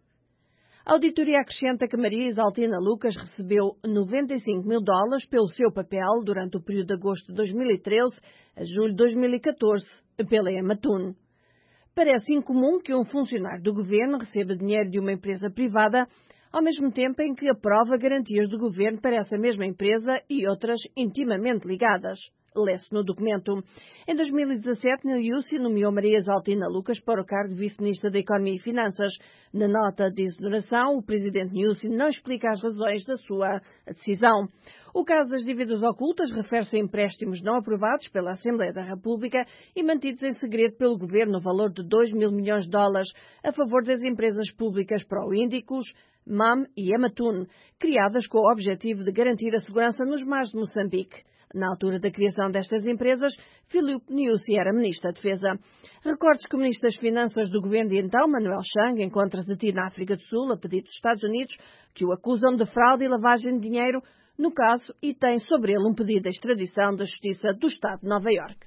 A auditoria acrescenta que Maria Isaltina Lucas recebeu noventa e cinco mil dólares pelo seu papel durante o período de agosto de dois mil e treze a julho de dois mil e catorze pela Ematun. Parece incomum que um funcionário do governo receba dinheiro de uma empresa privada, ao mesmo tempo em que aprova garantias do governo para essa mesma empresa e outras intimamente ligadas. Lê-se no documento. Em dois mil e dezassete, Neliúcio nomeou Maria Isaltina Lucas para o cargo de Vice-Ministra da Economia e Finanças. Na nota de exoneração, o Presidente Neliúcio não explica as razões da sua decisão. O caso das dívidas ocultas refere-se a empréstimos não aprovados pela Assembleia da República e mantidos em segredo pelo Governo no valor de dois mil milhões de dólares a favor das empresas públicas Proíndicos, M A M e Ematun, criadas com o objetivo de garantir a segurança nos mares de Moçambique. Na altura da criação destas empresas, Filipe Nyusi era Ministro da Defesa. Recorde-se que o Ministro das Finanças do governo de então, Manuel Chang, encontra-se detido na África do Sul a pedido dos Estados Unidos, que o acusam de fraude e lavagem de dinheiro no caso e tem sobre ele um pedido de extradição da Justiça do Estado de Nova Iorque.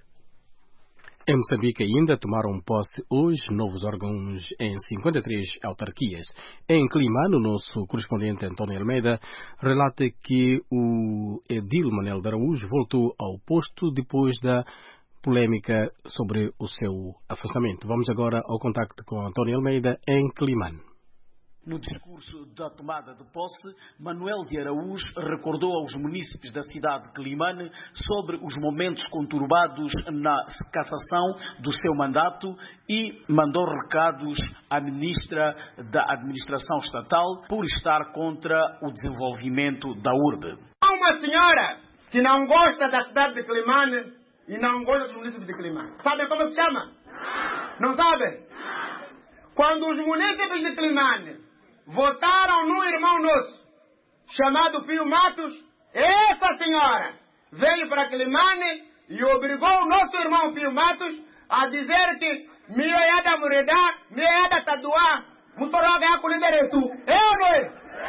Em Moçambique ainda tomaram posse hoje novos órgãos em cinquenta e três autarquias. Em Climane, o nosso correspondente António Almeida relata que o edil Manel de Araújo voltou ao posto depois da polêmica sobre o seu afastamento. Vamos agora ao contacto com António Almeida em Climane. No discurso da tomada de posse, Manuel de Araújo recordou aos munícipes da cidade de Climane sobre os momentos conturbados na cassação do seu mandato e mandou recados à ministra da Administração Estatal por estar contra o desenvolvimento da urbe. Há uma senhora que não gosta da cidade de Climane e não gosta dos munícipes de Climane. Sabem como se chama? Não sabem? Quando os munícipes de Climane votaram num irmão nosso, chamado Pio Matos, essa senhora veio para Climane e obrigou o nosso irmão Pio Matos a dizer que Mioiada Muredá, Mioiada Taduá, Mutoroga é a Culideretu. É ou não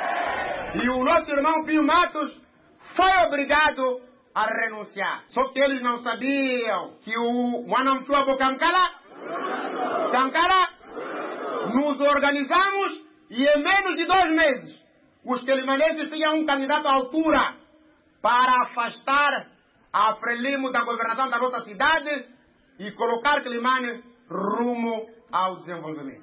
é? E o nosso irmão Pio Matos foi obrigado a renunciar. Só que eles não sabiam que o Wanamchuabo Kankala, Kankala, nos organizamos e em menos de dois meses, os quilimanenses tinham um candidato à altura para afastar a Frelimo da governação da nossa cidade e colocar Climane rumo ao desenvolvimento.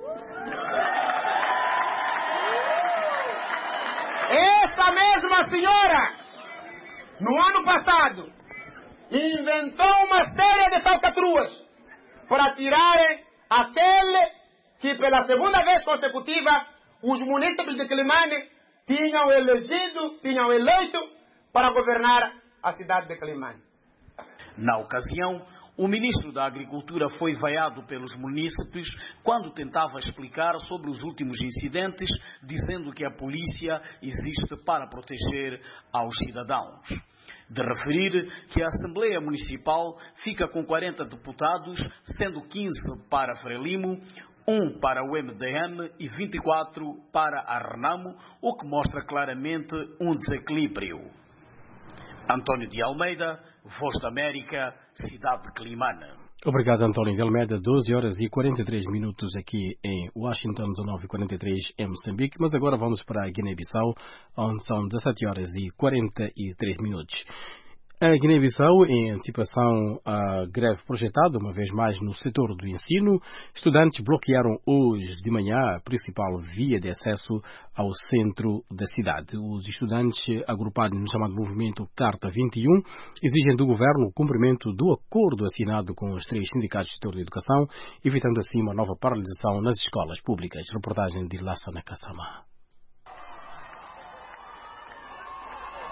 Essa mesma senhora, no ano passado, inventou uma série de falcatruas para tirarem aquele que pela segunda vez consecutiva os munícipes de Climane tinham elegido, tinham eleito para governar a cidade de Climane. Na ocasião, o ministro da Agricultura foi vaiado pelos munícipes quando tentava explicar sobre os últimos incidentes, dizendo que a polícia existe para proteger aos cidadãos. De referir que a Assembleia Municipal fica com quarenta deputados, sendo quinze para Frelimo, um para o M D M e vinte e quatro para a Renamo, o que mostra claramente um desequilíbrio. António de Almeida, Voz da América, Cidade de Climane. Obrigado, António de Almeida. doze horas e quarenta e três minutos aqui em Washington, dezenove e quarenta e três em Moçambique. Mas agora vamos para a Guiné-Bissau, onde são dezassete horas e quarenta e três minutos. A Guiné-Bissau, em antecipação à greve projetada, uma vez mais no setor do ensino, estudantes bloquearam hoje de manhã a principal via de acesso ao centro da cidade. Os estudantes, agrupados no chamado movimento Carta vinte e um, exigem do governo o cumprimento do acordo assinado com os três sindicatos do setor da educação, evitando assim uma nova paralisação nas escolas públicas. Reportagem de Lassana Kassama.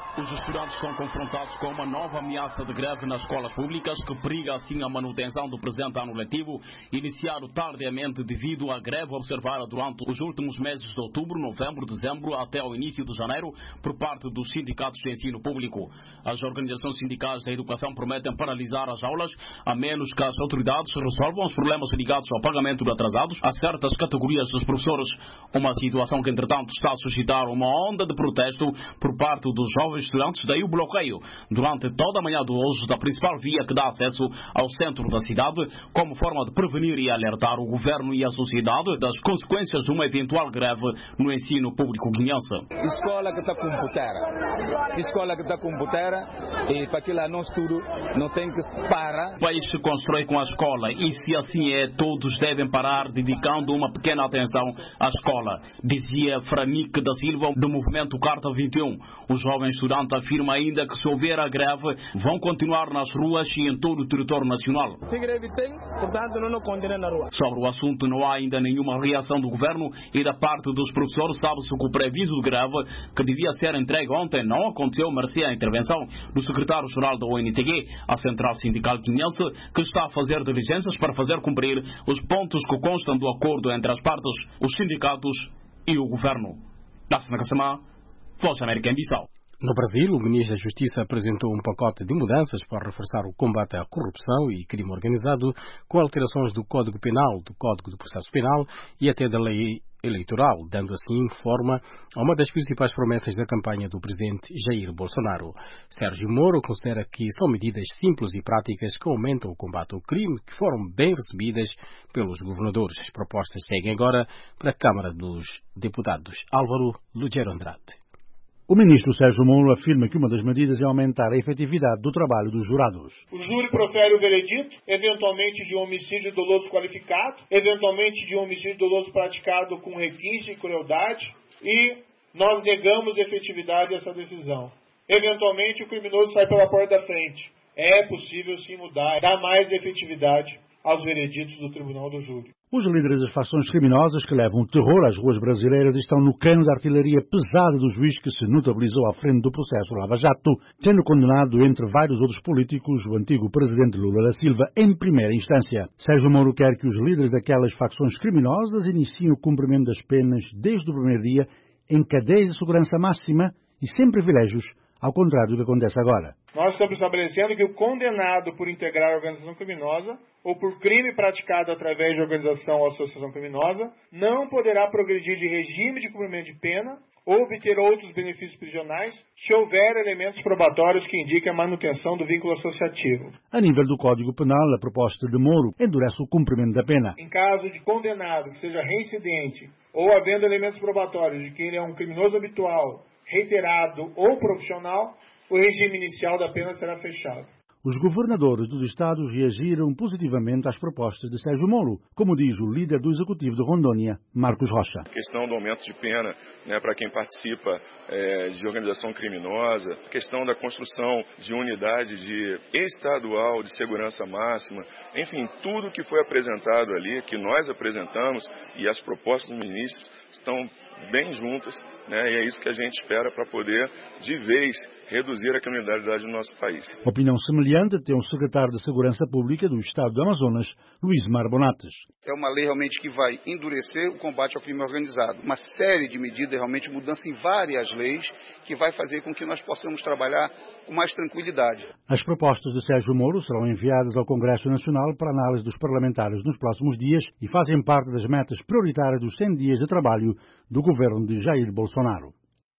Os estudantes estão confrontados com uma nova ameaça de greve nas escolas públicas que periga assim a manutenção do presente ano letivo, iniciado tardiamente devido à greve observada durante os últimos meses de outubro, novembro, dezembro até o início de janeiro por parte dos sindicatos de ensino público. As organizações sindicais da educação prometem paralisar as aulas a menos que as autoridades resolvam os problemas ligados ao pagamento de atrasados a certas categorias dos professores. Uma situação que, entretanto, está a suscitar uma onda de protesto por parte dos jovens estudantes, daí o bloqueio durante toda a manhã de hoje da principal via que dá acesso ao centro da cidade, como forma de prevenir e alertar o governo e a sociedade das consequências de uma eventual greve no ensino público guinense. Escola que está com putera, escola que está com putera e para aquilo não estudo, não tem que parar. O país se constrói com a escola e se assim é, todos devem parar dedicando uma pequena atenção à escola, dizia Franique da Silva do movimento Carta vinte e um. O jovem estudante afirma ainda que se houver a greve, vão continuar nas ruas e em todo o território nacional. Se greve tem, portanto não nos condena na rua. Sobre o assunto não há ainda nenhuma reação do governo e da parte dos professores. Sabe-se que o preaviso de greve que devia ser entregue ontem não aconteceu, mercê à intervenção do secretário-geral da O N T G, a Central Sindical Guinense, que está a fazer diligências para fazer cumprir os pontos que constam do acordo entre as partes, os sindicatos e o governo. Nasce na Caçamá, Voz da América em Bissau. No Brasil, o ministro da Justiça apresentou um pacote de mudanças para reforçar o combate à corrupção e crime organizado, com alterações do Código Penal, do Código do Processo Penal e até da lei eleitoral, dando assim forma a uma das principais promessas da campanha do presidente Jair Bolsonaro. Sérgio Moro considera que são medidas simples e práticas que aumentam o combate ao crime, que foram bem recebidas pelos governadores. As propostas seguem agora para a Câmara dos Deputados. Álvaro Lugero Andrade. O ministro Sérgio Moro afirma que uma das medidas é aumentar a efetividade do trabalho dos jurados. O júri profere o veredito, eventualmente de um homicídio doloso qualificado, eventualmente de um homicídio doloso praticado com requinte e crueldade, e nós negamos efetividade a essa decisão. Eventualmente o criminoso sai pela porta da frente. É possível sim mudar, dar mais efetividade aos vereditos do Tribunal do Júri. Os líderes das facções criminosas que levam terror às ruas brasileiras estão no cano da artilharia pesada do juiz que se notabilizou à frente do processo Lava Jato, tendo condenado, entre vários outros políticos, o antigo presidente Lula da Silva em primeira instância. Sérgio Moro quer que os líderes daquelas facções criminosas iniciem o cumprimento das penas desde o primeiro dia em cadeias de segurança máxima e sem privilégios, ao contrário do que acontece agora. Nós estamos estabelecendo que o condenado por integrar a organização criminosa ou por crime praticado através de organização ou associação criminosa não poderá progredir de regime de cumprimento de pena ou obter outros benefícios prisionais se houver elementos probatórios que indiquem a manutenção do vínculo associativo. A nível do Código Penal, a proposta de Moro endurece o cumprimento da pena. Em caso de condenado que seja reincidente ou havendo elementos probatórios de que ele é um criminoso habitual, reiterado ou profissional, o regime inicial da pena será fechado. Os governadores dos estados reagiram positivamente às propostas de Sérgio Moro, como diz o líder do Executivo de Rondônia, Marcos Rocha. A questão do aumento de pena, né, para quem participa é, de organização criminosa, a questão da construção de unidade de estadual de segurança máxima, enfim, tudo que foi apresentado ali, que nós apresentamos e as propostas do ministro estão bem juntas, né, e é isso que a gente espera para poder, de vez, reduzir a criminalidade no nosso país. Opinião semelhante tem o secretário de Segurança Pública do Estado do Amazonas, Luiz Mar Bonates. É uma lei realmente que vai endurecer o combate ao crime organizado. Uma série de medidas, realmente mudança em várias leis, que vai fazer com que nós possamos trabalhar com mais tranquilidade. As propostas de Sérgio Moro serão enviadas ao Congresso Nacional para análise dos parlamentares nos próximos dias e fazem parte das metas prioritárias dos cem dias de trabalho do governo de Jair Bolsonaro.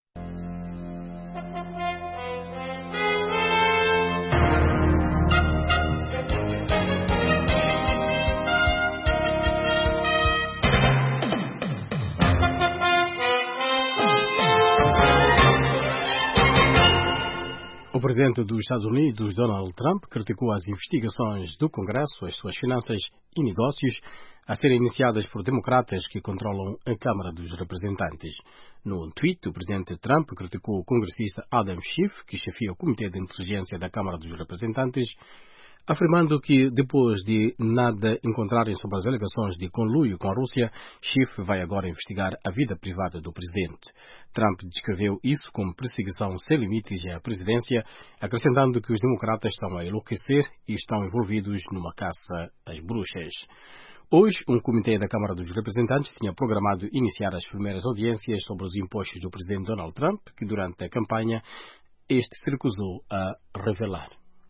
O presidente dos Estados Unidos, Donald Trump, criticou as investigações do Congresso, as suas finanças e negócios a serem iniciadas por democratas que controlam a Câmara dos Representantes. No tweet, o presidente Trump criticou o congressista Adam Schiff, que chefia o Comitê de Inteligência da Câmara dos Representantes, afirmando que, depois de nada encontrarem sobre as alegações de conluio com a Rússia, Schiff vai agora investigar a vida privada do presidente. Trump descreveu isso como perseguição sem limites à presidência, acrescentando que os democratas estão a enlouquecer e estão envolvidos numa caça às bruxas. Hoje, um comitê da Câmara dos Representantes tinha programado iniciar as primeiras audiências sobre os impostos do presidente Donald Trump, que durante a campanha este se recusou a revelar.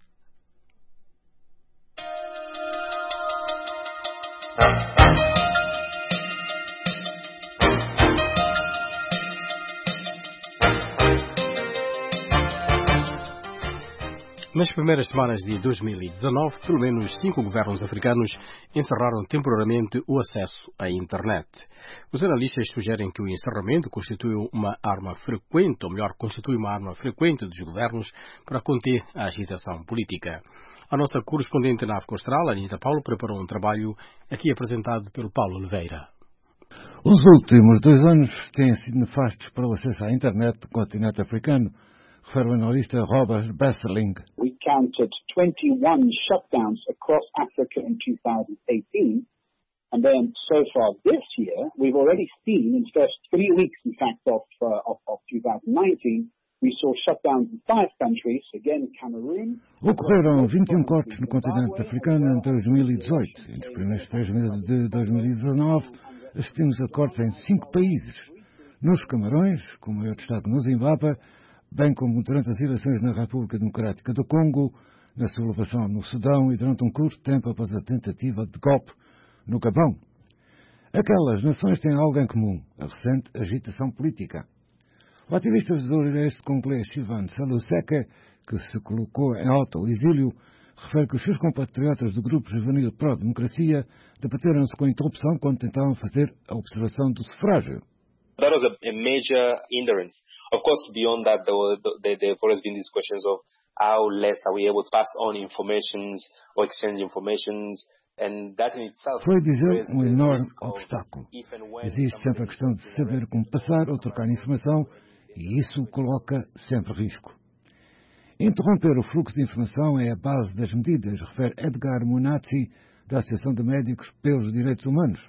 Nas primeiras semanas de dois mil e dezanove, pelo menos cinco governos africanos encerraram temporariamente o acesso à internet. Os analistas sugerem que o encerramento constitui uma arma frequente, ou melhor, constitui uma arma frequente dos governos para conter a agitação política. A nossa correspondente na África Austral, Anita Paulo, preparou um trabalho aqui apresentado pelo Paulo Oliveira. Os últimos dois anos têm sido nefastos para o acesso à internet do continente africano, refere o analista Robert Besseling. We counted twenty-one shutdowns across Africa in two thousand eighteen, and then so far this year, we've already seen in the first three weeks, in fact, of, uh, of, of two thousand nineteen, we saw shutdowns in five countries, again Cameroon. Ocorreram vinte e um cortes no continente africano em dois mil e dezoito. Entre os primeiros três meses de dois mil e dezanove, assistimos a cortes em cinco países. Nos Camarões, como eu destaco no Zimbábue, bem como durante as eleições na República Democrática do Congo, na sublevação no Sudão e durante um curto tempo após a tentativa de golpe no Gabão. Aquelas nações têm algo em comum, a recente agitação política. O ativista do leste congolês Shivan Saluseke, que se colocou em auto-exílio, refere que os seus compatriotas do grupo juvenil Pró-Democracia debateram-se com interrupção quando tentavam fazer a observação do sufrágio. That was a, a major hindrance. Of course, beyond that, there, were, there, there have always been these questions of how less are we able to pass on informations or exchange informations. And that in itself Foi, dizer, um enorme obstáculo. Existe sempre a questão de saber como passar ou trocar informação, e isso coloca sempre risco. Interromper o fluxo de informação é a base das medidas, refere Edgar Munatsi, da Associação de Médicos pelos Direitos Humanos.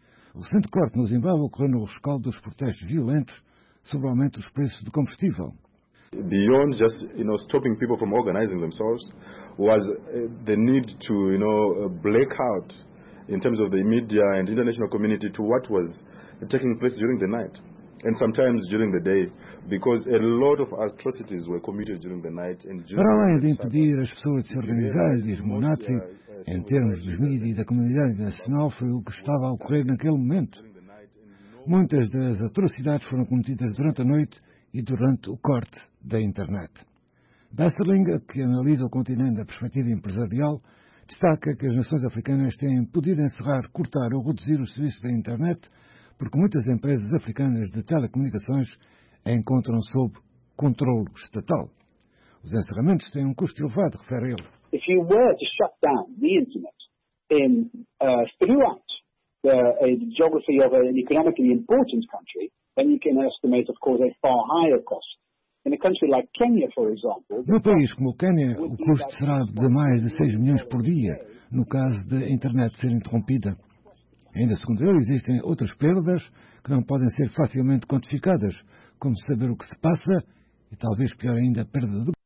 O recente corte no Zimbábue ocorreu no rescaldo dos protestos violentos sobre o aumento dos preços de combustível. Beyond just, you know, stopping people from organizing themselves was the need to, you know, break out in terms of the media and international community to what was taking place during the night and sometimes during the day, because a lot of atrocities were committed during the night. And during Para além de impedir as pessoas de se organizarem, diz Munatsi, em termos dos mídias e da comunidade internacional, foi o que estava a ocorrer naquele momento. Muitas das atrocidades foram cometidas durante a noite e durante o corte da internet. Besseling, que analisa o continente da perspectiva empresarial, destaca que as nações africanas têm podido encerrar, cortar ou reduzir os serviços da internet porque muitas empresas africanas de telecomunicações a encontram sob controle estatal. Os encerramentos têm um custo elevado, refere ele. If you were to shut down the internet in uh, throughout the, uh, the geography of an economically important country, then you can estimate, of course, a far higher cost. In a country like Kenya, for example, no país como o Quênia, o custo será de mais de seis milhões por dia, no caso da internet ser interrompida. Ainda segundo ele, existem outras perdas que não podem ser facilmente quantificadas, como saber o que se passa e, talvez pior ainda, a perda de...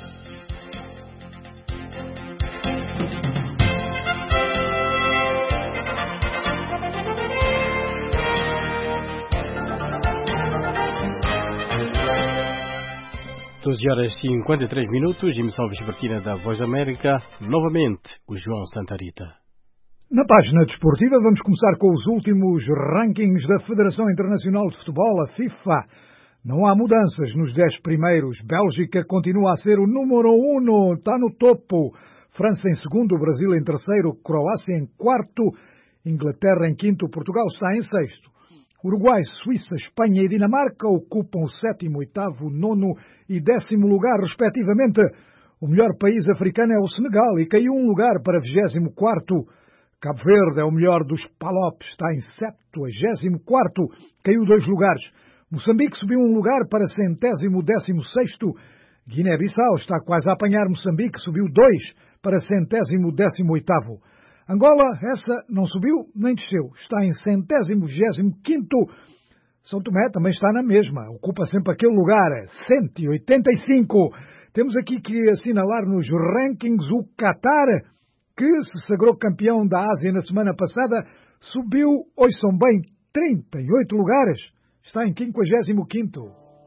doze horas e cinquenta e três minutos, emissão vespertina da Voz da América. Novamente, o João Santarita. Na página desportiva, vamos começar com os últimos rankings da Federação Internacional de Futebol, a FIFA. Não há mudanças nos dez primeiros. Bélgica continua a ser o número um, está no topo. França em segundo, Brasil em terceiro, Croácia em quarto, Inglaterra em quinto, Portugal está em sexto. Uruguai, Suíça, Espanha e Dinamarca ocupam o sétimo, oitavo, nono e décimo lugar, respectivamente. O melhor país africano é o Senegal e caiu um lugar para vigésimo quarto. Cabo Verde é o melhor dos Palopes, está em septuagésimo quarto, caiu dois lugares. Moçambique subiu um lugar para centésimo décimo sexto. Guiné-Bissau está quase a apanhar Moçambique, subiu dois para centésimo décimo oitavo. Angola, essa não subiu nem desceu, está em centésimo vigésimo quinto. São Tomé também está na mesma, ocupa sempre aquele lugar, cento e oitenta e cinco. Temos aqui que assinalar nos rankings o Qatar, que se sagrou campeão da Ásia na semana passada, subiu, ouçam bem, trinta e oito lugares, está em quinquagésimo quinto.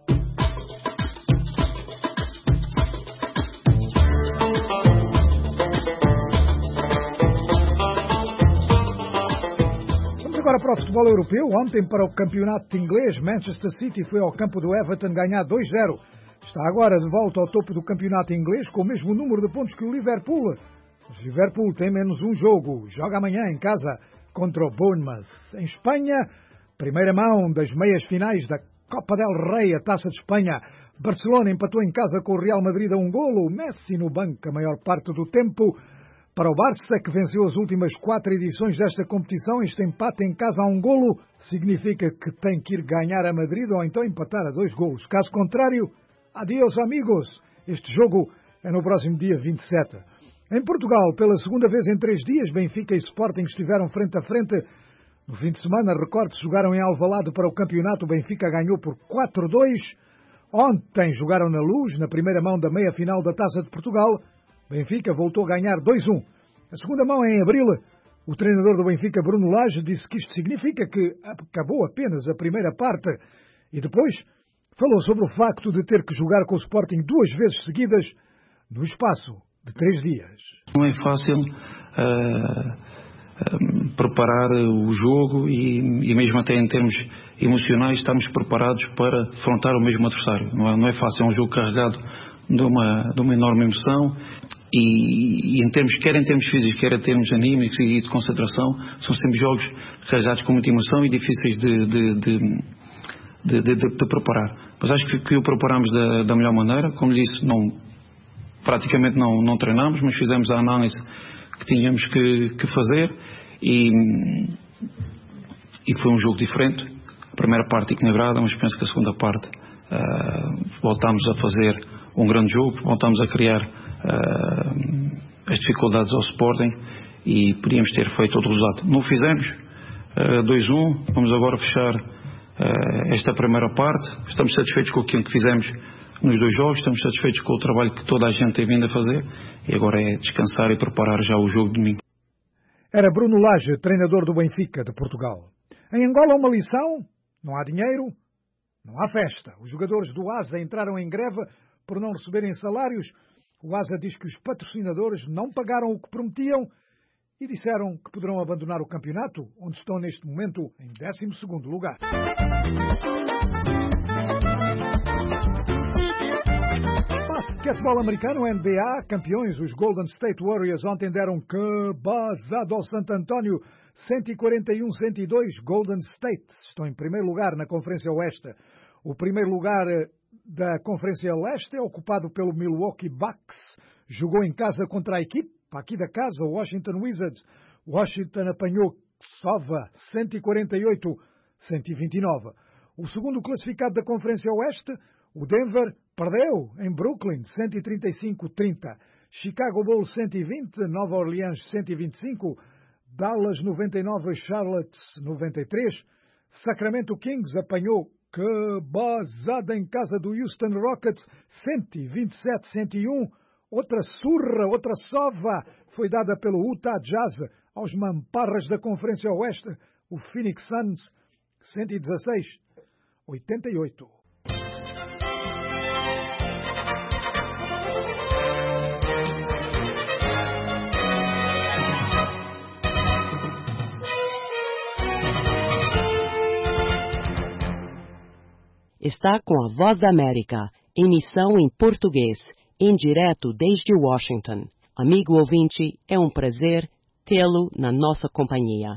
Agora para o futebol europeu, ontem para o campeonato inglês, Manchester City foi ao campo do Everton ganhar dois a zero. Está agora de volta ao topo do campeonato inglês com o mesmo número de pontos que o Liverpool. Mas o Liverpool tem menos um jogo, joga amanhã em casa contra o Bournemouth. Em Espanha, primeira mão das meias finais da Copa del Rey, a Taça de Espanha. Barcelona empatou em casa com o Real Madrid a um golo, Messi no banco a maior parte do tempo. Para o Barça, que venceu as últimas quatro edições desta competição, este empate em casa a um golo significa que tem que ir ganhar a Madrid ou então empatar a dois golos. Caso contrário, adeus amigos. Este jogo é no próximo dia vinte e sete. Em Portugal, pela segunda vez em três dias, Benfica e Sporting estiveram frente a frente. No fim de semana, recorde-se, jogaram em Alvalade para o campeonato. O Benfica ganhou por quatro a dois. Ontem jogaram na Luz, na primeira mão da meia-final da Taça de Portugal. Benfica voltou a ganhar dois a um. A segunda mão é em abril. O treinador do Benfica, Bruno Lage, disse que isto significa que acabou apenas a primeira parte e depois falou sobre o facto de ter que jogar com o Sporting duas vezes seguidas no espaço de três dias. Não é fácil uh, uh, preparar o jogo e, e mesmo até em termos emocionais estamos preparados para afrontar o mesmo adversário. Não é, não é fácil, é um jogo carregado de uma, de uma enorme emoção. E, e em termos, quer em termos físicos, quer em termos anímicos e de concentração, são sempre jogos carregados com muita emoção e difíceis de, de, de, de, de, de, de preparar. Mas acho que, que o preparamos da, da melhor maneira. Como lhe disse, não, praticamente não, não treinámos, mas fizemos a análise que tínhamos que, que fazer e, e foi um jogo diferente. A primeira parte equilibrada, mas penso que a segunda parte uh, voltámos a fazer um grande jogo, voltámos a criar uh, as dificuldades ao Sporting e podíamos ter feito outro resultado. Não fizemos, uh, dois a um, vamos agora fechar uh, esta primeira parte. Estamos satisfeitos com aquilo que fizemos nos dois jogos, estamos satisfeitos com o trabalho que toda a gente tem vindo a fazer e agora é descansar e preparar já o jogo de domingo. Era Bruno Lage, treinador do Benfica de Portugal. Em Angola, uma lição: não há dinheiro, não há festa. Os jogadores do Asa entraram em greve por não receberem salários. O Asa diz que os patrocinadores não pagaram o que prometiam e disseram que poderão abandonar o campeonato, onde estão neste momento em décimo segundo lugar. Basquetebol americano, N B A, campeões, os Golden State Warriors ontem deram cabazada ao Santo António, cento e quarenta e um a cento e dois. Golden State estão em primeiro lugar na Conferência Oeste. O primeiro lugar da Conferência Leste é ocupado pelo Milwaukee Bucks. Jogou em casa contra a equipe aqui da casa, o Washington Wizards. Washington apanhou Sova, cento e quarenta e oito a cento e vinte e nove. O segundo classificado da Conferência Oeste, o Denver, perdeu em Brooklyn, cento e trinta e cinco a trinta. Chicago Bulls, cento e vinte, Nova Orleans, cento e vinte e cinco. Dallas, noventa e nove, Charlotte, noventa e três. Sacramento Kings apanhou cabazada em casa do Houston Rockets, cento e vinte e sete a cento e um. Outra surra, outra sova foi dada pelo Utah Jazz aos mamparras da Conferência Oeste, o Phoenix Suns, cento e dezesseis a oitenta e oito. Está com a Voz da América, emissão em português, em direto desde Washington. Amigo ouvinte, é um prazer tê-lo na nossa companhia.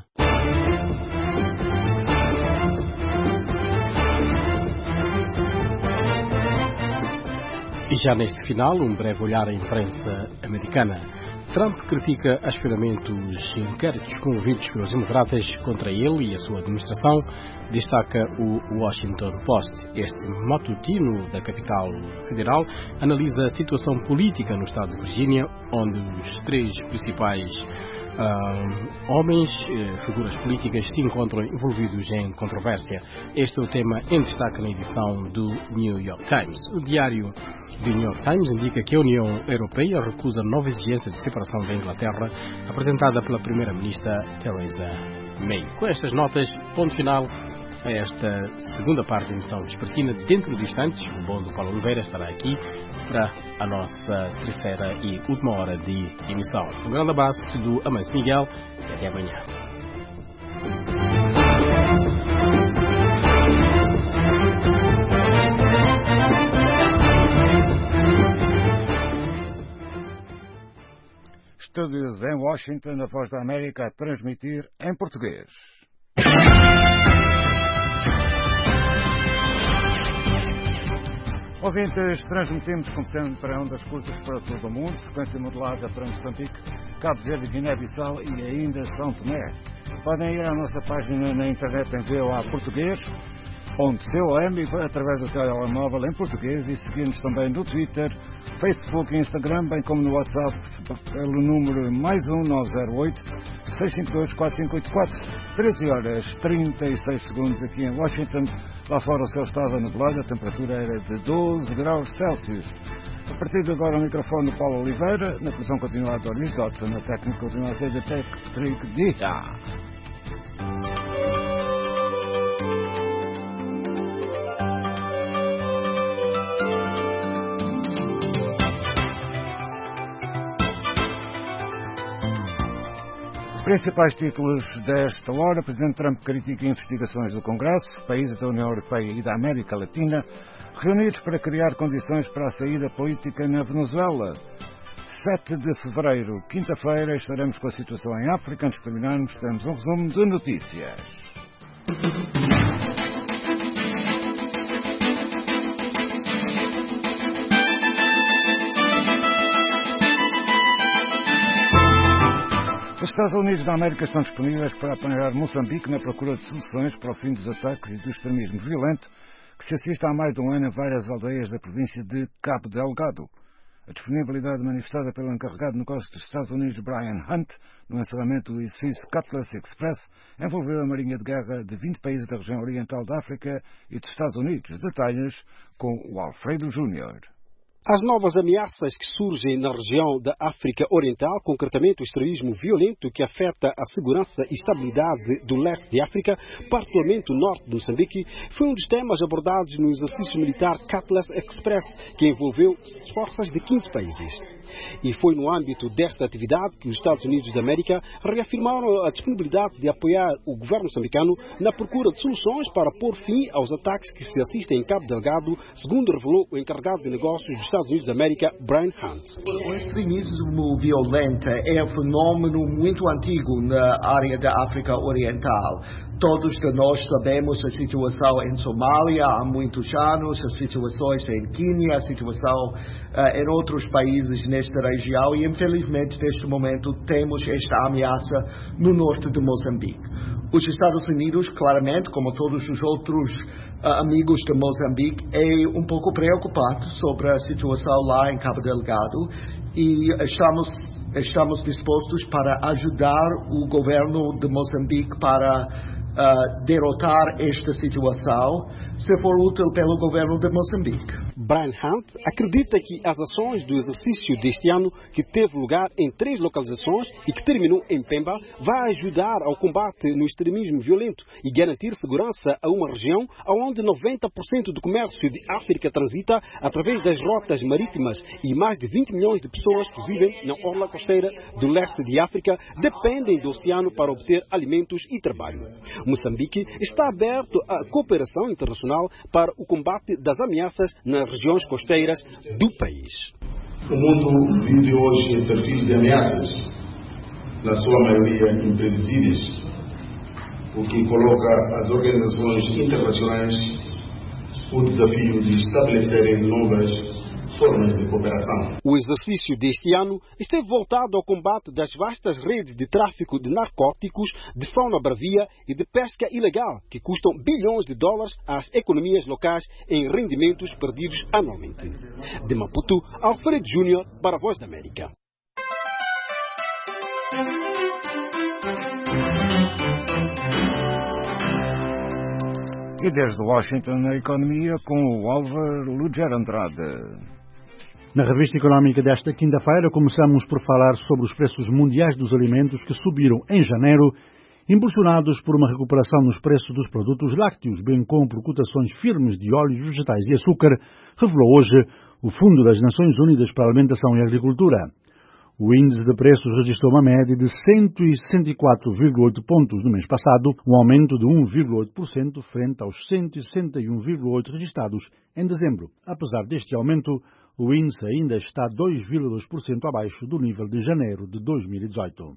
E já neste final, um breve olhar à imprensa americana. Trump critica asperamente inquéritos promovidos pelos democratas contra ele e a sua administração, destaca o Washington Post. Este matutino da capital federal analisa a situação política no estado de Virgínia, onde os três principais uh, homens, uh, figuras políticas, se encontram envolvidos em controvérsia. Este é o tema em destaque na edição do New York Times. O diário do New York Times indica que a União Europeia recusa nova exigência de separação da Inglaterra apresentada pela primeira-ministra Theresa May. Com estas notas, ponto final a esta segunda parte da emissão vespertina. Dentro de instantes, o bom do Paulo Oliveira estará aqui para a nossa terceira e última hora de emissão. Um grande abraço do Amancio Miguel e até amanhã. Estúdios em Washington, a Voz da América a transmitir em português. Ouvintes, transmitimos como sempre para ondas curtas para todo o mundo, frequência modulada para Moçambique, Cabo Verde, Guiné-Bissau e ainda São Tomé. Podem ir à nossa página na internet em V O A Português, onde C O M através do telemóvel em português, e seguir-nos também no Twitter, Facebook e Instagram, bem como no WhatsApp pelo número mais um nove zero oito, seis cinco dois, quatro cinco oito quatro. treze horas e trinta e seis segundos aqui em Washington. Lá fora o céu estava nublado, a temperatura era de doze graus Celsius. A partir de agora o microfone do Paulo Oliveira, na posição continua a Doris Dodson, na técnica continua a ser de Patrick Dia. Principais títulos desta hora: Presidente Trump critica investigações do Congresso, países da União Europeia e da América Latina reunidos para criar condições para a saída política na Venezuela. sete de fevereiro, quinta-feira, estaremos com a situação em África. Antes de terminarmos, temos um resumo de notícias. Os Estados Unidos da América estão disponíveis para apanhar Moçambique na procura de soluções para o fim dos ataques e do extremismo violento que se assiste há mais de um ano em várias aldeias da província de Cabo Delgado. A disponibilidade manifestada pelo encarregado de negócios dos Estados Unidos, Brian Hunt, no encerramento do edifício Cutlass Express, envolveu a Marinha de Guerra de vinte países da região oriental da África e dos Estados Unidos. Detalhes com o Alfredo Júnior. As novas ameaças que surgem na região da África Oriental, concretamente o extremismo violento que afeta a segurança e estabilidade do leste de África, particularmente o norte de Moçambique, foi um dos temas abordados no exercício militar Cutlass Express, que envolveu forças de quinze países. E foi no âmbito desta atividade que os Estados Unidos da América reafirmaram a disponibilidade de apoiar o governo moçambicano na procura de soluções para pôr fim aos ataques que se assistem em Cabo Delgado, segundo revelou o encarregado de negócios dos Estados Unidos da América, Brian Hunt. O extremismo violento é um fenómeno muito antigo na área da África Oriental. Todos de nós sabemos a situação em Somália há muitos anos, as situações em Quênia, a situação uh, em outros países nesta região e, infelizmente, neste momento temos esta ameaça no norte de Moçambique. Os Estados Unidos, claramente, como todos os outros uh, amigos de Moçambique, é um pouco preocupado sobre a situação lá em Cabo Delgado e estamos, estamos dispostos para ajudar o governo de Moçambique para Uh, derrotar esta situação, se for útil pelo governo de Moçambique. Brian Hunt acredita que as ações do exercício deste ano, que teve lugar em três localizações e que terminou em Pemba, vai ajudar ao combate no extremismo violento e garantir segurança a uma região onde noventa por cento do comércio de África transita através das rotas marítimas e mais de vinte milhões de pessoas que vivem na orla costeira do leste de África dependem do oceano para obter alimentos e trabalho. Moçambique está aberto à cooperação internacional para o combate das ameaças nas regiões costeiras do país. O mundo vive hoje em perfis de ameaças, na sua maioria imprevisíveis, o que coloca as organizações internacionais o desafio de estabelecerem novas formas de cooperação. O exercício deste ano esteve voltado ao combate das vastas redes de tráfico de narcóticos, de fauna bravia e de pesca ilegal, que custam bilhões de dólares às economias locais em rendimentos perdidos anualmente. De Maputo, Alfredo Júnior para a Voz da América. E desde Washington, a economia com o Álvaro Lugero Andrade. Na revista económica desta quinta-feira, começamos por falar sobre os preços mundiais dos alimentos que subiram em janeiro, impulsionados por uma recuperação nos preços dos produtos lácteos, bem como por cotações firmes de óleos vegetais e açúcar, revelou hoje o Fundo das Nações Unidas para a Alimentação e Agricultura. O índice de preços registrou uma média de cento e sessenta e quatro vírgula oito pontos no mês passado, um aumento de um vírgula oito por cento frente aos cento e sessenta e um vírgula oito por cento registrados em dezembro. Apesar deste aumento, o índice ainda está dois vírgula dois por cento abaixo do nível de janeiro de dois mil e dezoito.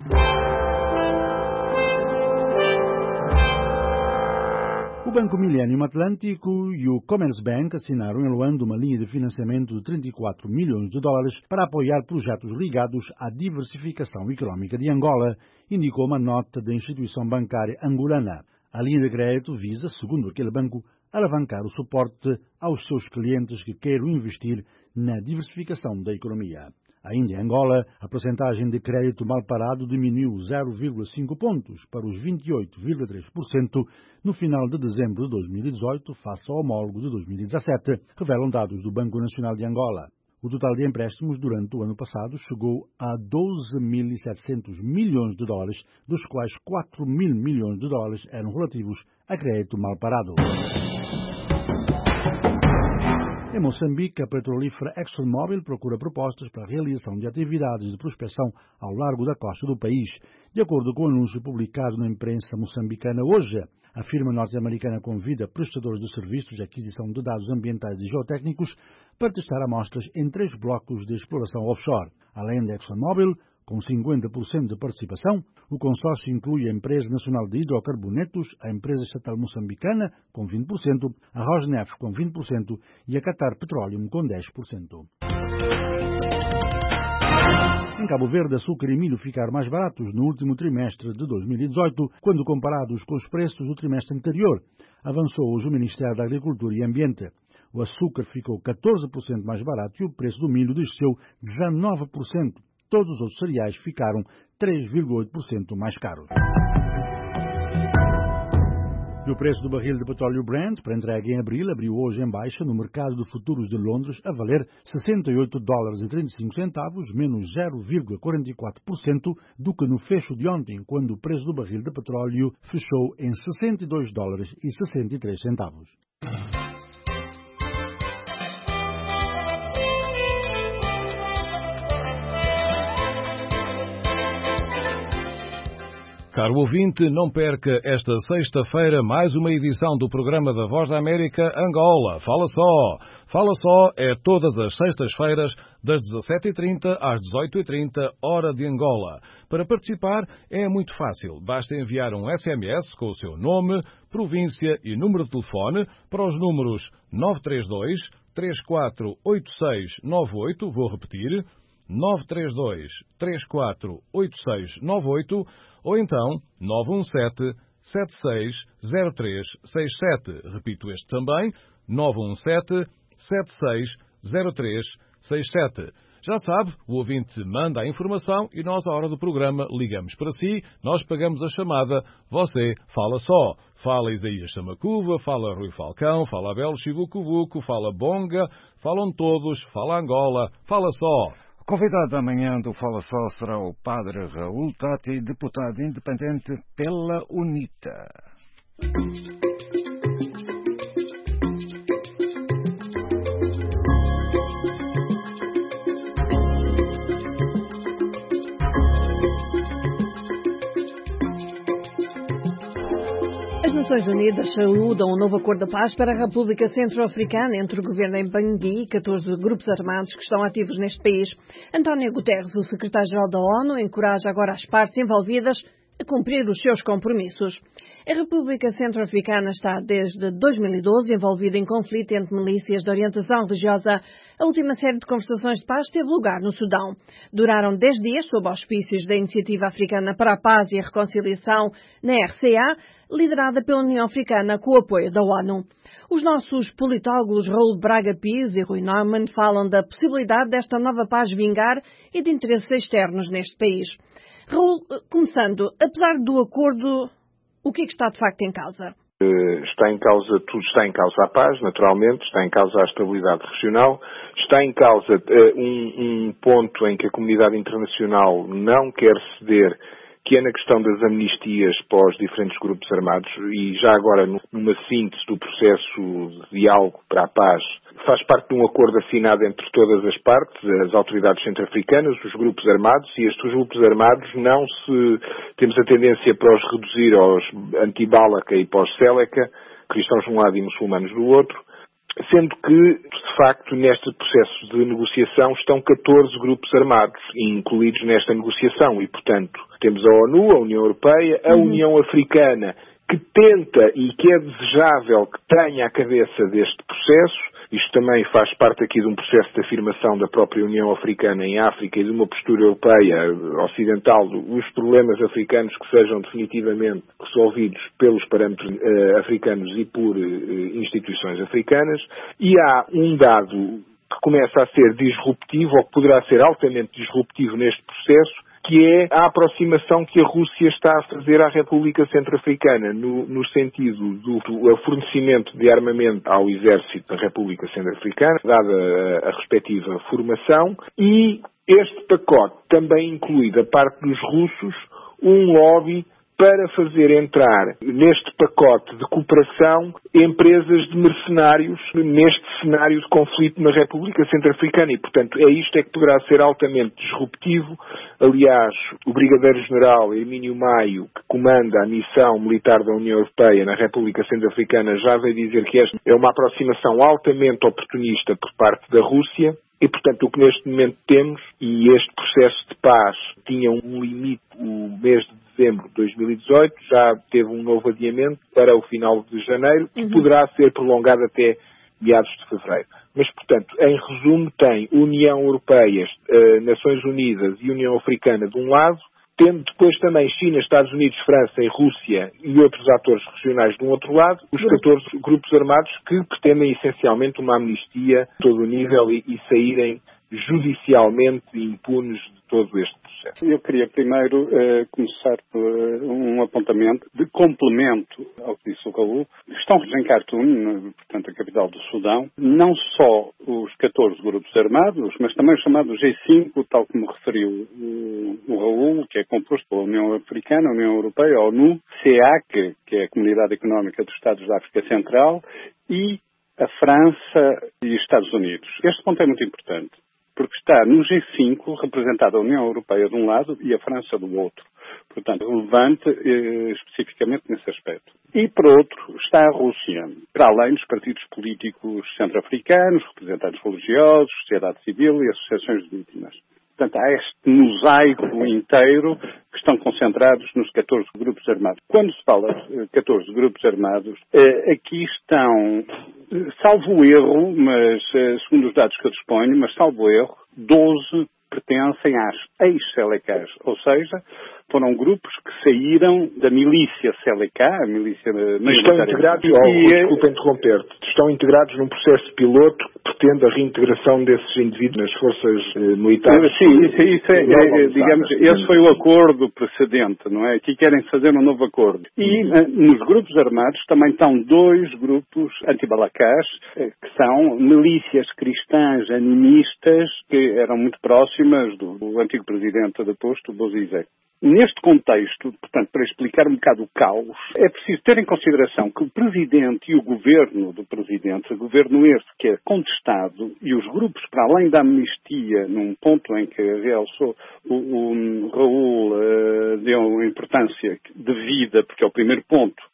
O Banco Millennium Atlântico e o Commerzbank assinaram em Luanda uma linha de financiamento de trinta e quatro milhões de dólares para apoiar projetos ligados à diversificação económica de Angola, indicou uma nota da instituição bancária angolana. A linha de crédito visa, segundo aquele banco, alavancar o suporte aos seus clientes que queiram investir na diversificação da economia. Ainda em Angola, a percentagem de crédito mal parado diminuiu zero vírgula cinco pontos para os vinte e oito vírgula três por cento no final de dezembro de dois mil e dezoito, face ao homólogo de dois mil e dezassete, revelam dados do Banco Nacional de Angola. O total de empréstimos durante o ano passado chegou a doze mil e setecentos milhões de dólares, dos quais quatro mil milhões de dólares eram relativos a crédito mal parado. Em Moçambique, a petrolífera ExxonMobil procura propostas para a realização de atividades de prospecção ao largo da costa do país. De acordo com o anúncio publicado na imprensa moçambicana hoje, a firma norte-americana convida prestadores de serviços de aquisição de dados ambientais e geotécnicos para testar amostras em três blocos de exploração offshore. Além da ExxonMobil, com cinquenta por cento de participação, o consórcio inclui a Empresa Nacional de Hidrocarbonetos, a Empresa Estatal Moçambicana, com vinte por cento, a Rosneft, com vinte por cento e a Qatar Petroleum, com dez por cento. Em Cabo Verde, açúcar e milho ficaram mais baratos no último trimestre de dois mil e dezoito, quando comparados com os preços do trimestre anterior, avançou hoje o Ministério da Agricultura e Ambiente. O açúcar ficou catorze por cento mais barato e o preço do milho desceu dezanove por cento. Todos os outros cereais ficaram três vírgula oito por cento mais caros. E o preço do barril de petróleo Brent, para entrega em abril, abriu hoje em baixa no mercado de futuros de Londres a valer sessenta e oito dólares e trinta e cinco centavos, menos zero vírgula quarenta e quatro por cento do que no fecho de ontem, quando o preço do barril de petróleo fechou em sessenta e dois dólares e sessenta e três centavos. Caro ouvinte, não perca esta sexta-feira mais uma edição do programa da Voz da América Angola. Fala só! Fala só é todas as sextas-feiras, das dezassete e trinta às dezoito e trinta, hora de Angola. Para participar é muito fácil. Basta enviar um S M S com o seu nome, província e número de telefone para os números nove três dois, três quatro oito seis nove oito, vou repetir, nove três dois, três quatro oito seis nove oito, ou então nove um sete, sete seis zero três seis sete. Repito este também, nove um sete, sete seis zero três seis sete. Já sabe, o ouvinte manda a informação e nós, à hora do programa, ligamos para si, nós pagamos a chamada, você fala só. Fala Isaías Samacuva, fala Rui Falcão, fala Abel Chivucovuco, fala Bonga, falam todos, fala Angola, fala só. O convidado amanhã do Fala Só será o padre Raul Tati, deputado independente pela UNITA. As Nações Unidas saúdam um novo acordo de paz para a República Centro-Africana entre o governo em Bangui e catorze grupos armados que estão ativos neste país. António Guterres, o secretário-geral da ONU, encoraja agora as partes envolvidas a cumprir os seus compromissos. A República Centro-Africana está desde dois mil e doze envolvida em conflito entre milícias de orientação religiosa. A última série de conversações de paz teve lugar no Sudão. Duraram dez dias sob auspícios da Iniciativa Africana para a Paz e a Reconciliação, na R C A, liderada pela União Africana com o apoio da ONU. Os nossos politólogos Raul Braga Pires e Rui Neumann falam da possibilidade desta nova paz vingar e de interesses externos neste país. Raul, começando, apesar do acordo, o que é que está de facto em causa? Está em causa, tudo está em causa a paz, naturalmente, está em causa a estabilidade regional, está em causa uh, um, um ponto em que a comunidade internacional não quer ceder, que é na questão das amnistias para os diferentes grupos armados, e já agora numa síntese do processo de diálogo para a paz, faz parte de um acordo assinado entre todas as partes, as autoridades centro-africanas, os grupos armados, e estes grupos armados não se... temos a tendência para os reduzir aos anti-Balaka e para os Seleka, cristãos de um lado e muçulmanos do outro, sendo que, de facto, neste processo de negociação estão catorze grupos armados incluídos nesta negociação e, portanto, temos a ONU, a União Europeia, a uhum. União Africana, que tenta e que é desejável que tenha a cabeça deste processo. Isto também faz parte aqui de um processo de afirmação da própria União Africana em África e de uma postura europeia ocidental dos problemas africanos que sejam definitivamente resolvidos pelos parâmetros uh, africanos e por uh, instituições africanas. E há um dado que começa a ser disruptivo, ou que poderá ser altamente disruptivo neste processo, que é a aproximação que a Rússia está a fazer à República Centro-Africana, no, no sentido do, do fornecimento de armamento ao exército da República Centro-Africana, dada a, a respectiva formação, e este pacote também inclui, da parte dos russos, um lobby para fazer entrar neste pacote de cooperação empresas de mercenários neste cenário de conflito na República Centro-Africana e, portanto, é isto é que poderá ser altamente disruptivo. Aliás, o Brigadeiro-General Hermínio Maio, que comanda a missão militar da União Europeia na República Centro-Africana, já veio dizer que esta é uma aproximação altamente oportunista por parte da Rússia. E, portanto, o que neste momento temos, e este processo de paz tinha um limite o mês de dezembro de dois mil e dezoito, já teve um novo adiamento para o final de janeiro, que uhum. poderá ser prolongado até meados de fevereiro. Mas, portanto, em resumo, tem União Europeia, Nações Unidas e União Africana de um lado, tendo depois também China, Estados Unidos, França e Rússia e outros atores regionais de um outro lado, os catorze grupos armados que pretendem essencialmente uma amnistia a todo o nível e, e saírem judicialmente impunes de todo este processo. Eu queria primeiro uh, começar por uh, um apontamento de complemento ao que disse o Raul. Estão em Khartoum, portanto a capital do Sudão, não só os catorze grupos armados, mas também os chamados G cinco, tal como referiu o, o Raul, que é composto pela União Africana, a União Europeia, a ONU, C E A C, que é a Comunidade Económica dos Estados da África Central, e a França e os Estados Unidos. Este ponto é muito importante, porque está no G cinco representada a União Europeia de um lado e a França do outro. Portanto, relevante eh, especificamente nesse aspecto. E, por outro, está a Rússia, para além dos partidos políticos centro-africanos, representantes religiosos, sociedade civil e associações de vítimas. Portanto, há este mosaico inteiro que estão concentrados nos catorze grupos armados. Quando se fala de catorze grupos armados, eh, aqui estão, salvo erro, mas eh, segundo os dados que eu disponho, mas salvo erro, doze pertencem às ex-Selekás, ou seja, foram grupos que saíram da milícia Seleka, a milícia estão integrados, oh, e, desculpa interromper-te, estão integrados num processo de piloto que pretende a reintegração desses indivíduos nas forças eh, militares. Sim, isso, isso é, é, digamos, esse foi o acordo precedente, não é? Aqui querem fazer um novo acordo. E uhum. nos grupos armados também estão dois grupos anti-balacás, que são milícias cristãs animistas, que eram muito próximas do, do antigo presidente deposto, Bozizé. Neste contexto, portanto, para explicar um bocado o caos, é preciso ter em consideração que o Presidente e o Governo do Presidente, o Governo este que é contestado, e os grupos, para além da amnistia, num ponto em que realçou o, o Raul uh, deu importância devida, porque é o primeiro ponto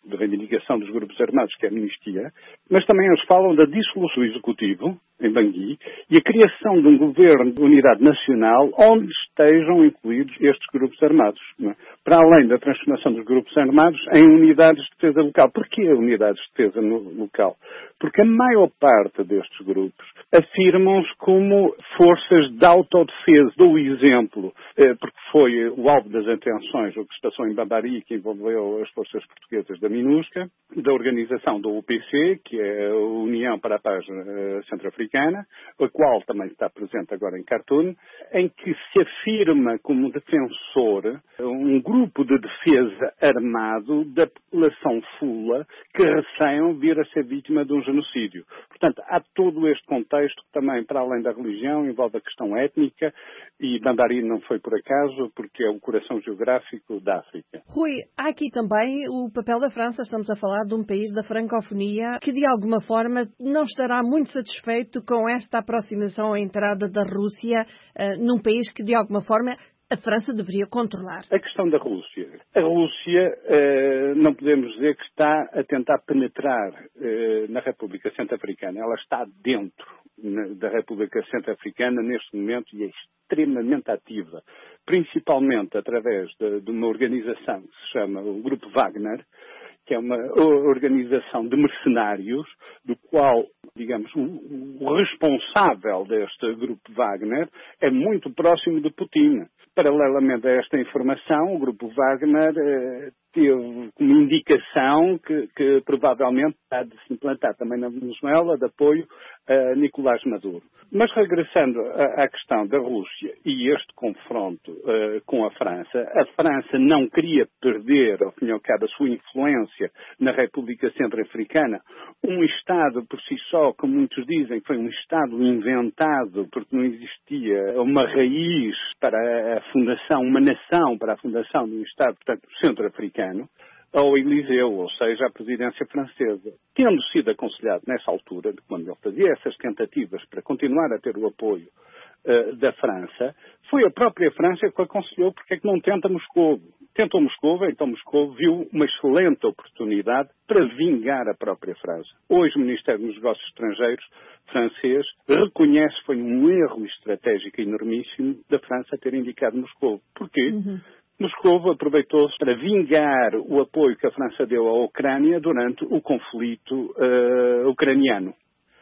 de reivindicação dos grupos armados, que é a amnistia, mas também eles falam da dissolução do executivo, em Bangui, e a criação de um governo de unidade nacional onde estejam incluídos estes grupos armados, não é? Para além da transformação dos grupos armados em unidades de defesa local. Porquê unidades de defesa no local? Porque a maior parte destes grupos afirmam-se como forças de autodefesa. Dou o exemplo, porque foi o alvo das atenções, o que se passou em Bambari, que envolveu as forças portuguesas da MINUSCA, da organização do U P C, que é a União para a Paz Centro-Africana, a qual também está presente agora em Khartoum, em que se afirma como defensor um grupo de defesa armado da população fula que receiam vir a ser vítima de um genocídio. Portanto, há todo este contexto que também, para além da religião, envolve a questão étnica, e Bambari não foi por acaso, porque é o coração geográfico da África. Rui, há aqui também o papel da França. Estamos a falar de um país da francofonia que, de alguma forma, não estará muito satisfeito com esta aproximação à entrada da Rússia uh, num país que, de alguma forma, a França deveria controlar. A questão da Rússia. A Rússia, eh, não podemos dizer que está a tentar penetrar eh, na República Centro-Africana. Ela está dentro na, da República Centro-Africana neste momento e é extremamente ativa, principalmente através de, de uma organização que se chama o Grupo Wagner, que é uma organização de mercenários, do qual, digamos, o, o responsável deste Grupo Wagner é muito próximo de Putin. Paralelamente a esta informação, o Grupo Wagner eh, teve como indicação que, que provavelmente há de se implantar também na Venezuela de apoio a Nicolás Maduro. Mas regressando à, à questão da Rússia e este confronto uh, com a França, a França não queria perder, ao fim e ao cabo, a sua influência na República Centro-Africana, um Estado por si só, como muitos dizem, foi um Estado inventado porque não existia uma raiz para a fundação, uma nação para a fundação de um Estado, portanto, centro-africano, ao Eliseu, ou seja, à presidência francesa. Tendo sido aconselhado nessa altura, de quando ele fazia essas tentativas para continuar a ter o apoio uh, da França, foi a própria França que o aconselhou porque é que não tenta Moscou. Tentou Moscou, então Moscou viu uma excelente oportunidade para vingar a própria França. Hoje o Ministério dos Negócios Estrangeiros francês reconhece que foi um erro estratégico enormíssimo da França ter indicado Moscou. Porquê? Uhum. Moscou aproveitou-se para vingar o apoio que a França deu à Ucrânia durante o conflito uh, ucraniano.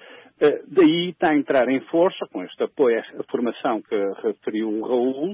Uh, daí está a entrar em força, com este apoio, a formação que referiu o Raul, uh,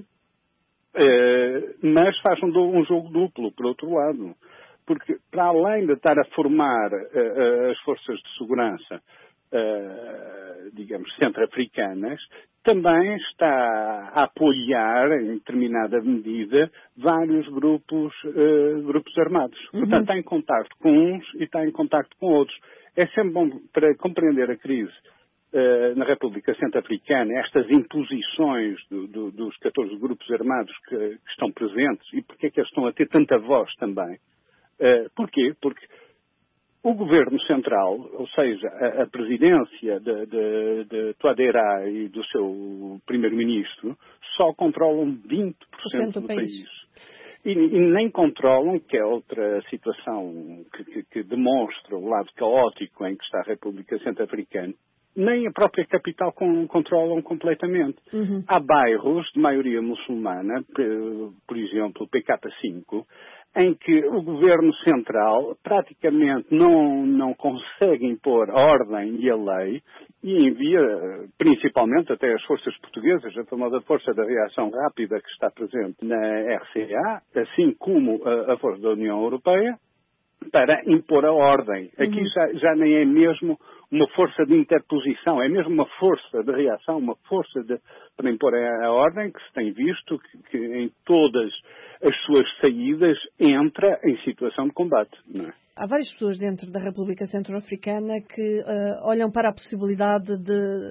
mas faz um, um jogo duplo, por outro lado. Porque, para além de estar a formar uh, as forças de segurança, uh, digamos, centro-africanas, também está a apoiar, em determinada medida, vários grupos, uh, grupos armados. Uhum. Portanto, está em contacto com uns e está em contacto com outros. É sempre bom para compreender a crise uh, na República Centro-Africana, estas imposições do, do, dos catorze grupos armados que, que estão presentes e porque é que eles estão a ter tanta voz também. Uh, porquê? Porque o governo central, ou seja, a, a presidência de, de, de Touadéra e do seu primeiro-ministro, só controlam vinte por cento do país. E, e nem controlam, que é outra situação que, que, que demonstra o lado caótico em que está a República Centro-Africana, nem a própria capital com, controlam completamente. Uhum. Há bairros de maioria muçulmana, por exemplo, o P K cinco, em que o governo central praticamente não, não consegue impor a ordem e a lei e envia, principalmente até as forças portuguesas, a famosa Força da Reação Rápida que está presente na R C A, assim como a, a Força da União Europeia, para impor a ordem. Aqui uhum. já, já nem é mesmo uma força de interposição, é mesmo uma força de reação, uma força de, para impor a, a ordem que se tem visto que, que em todas as suas saídas entra em situação de combate. Não é? Há várias pessoas dentro da República Centro-Africana que uh, olham para a possibilidade de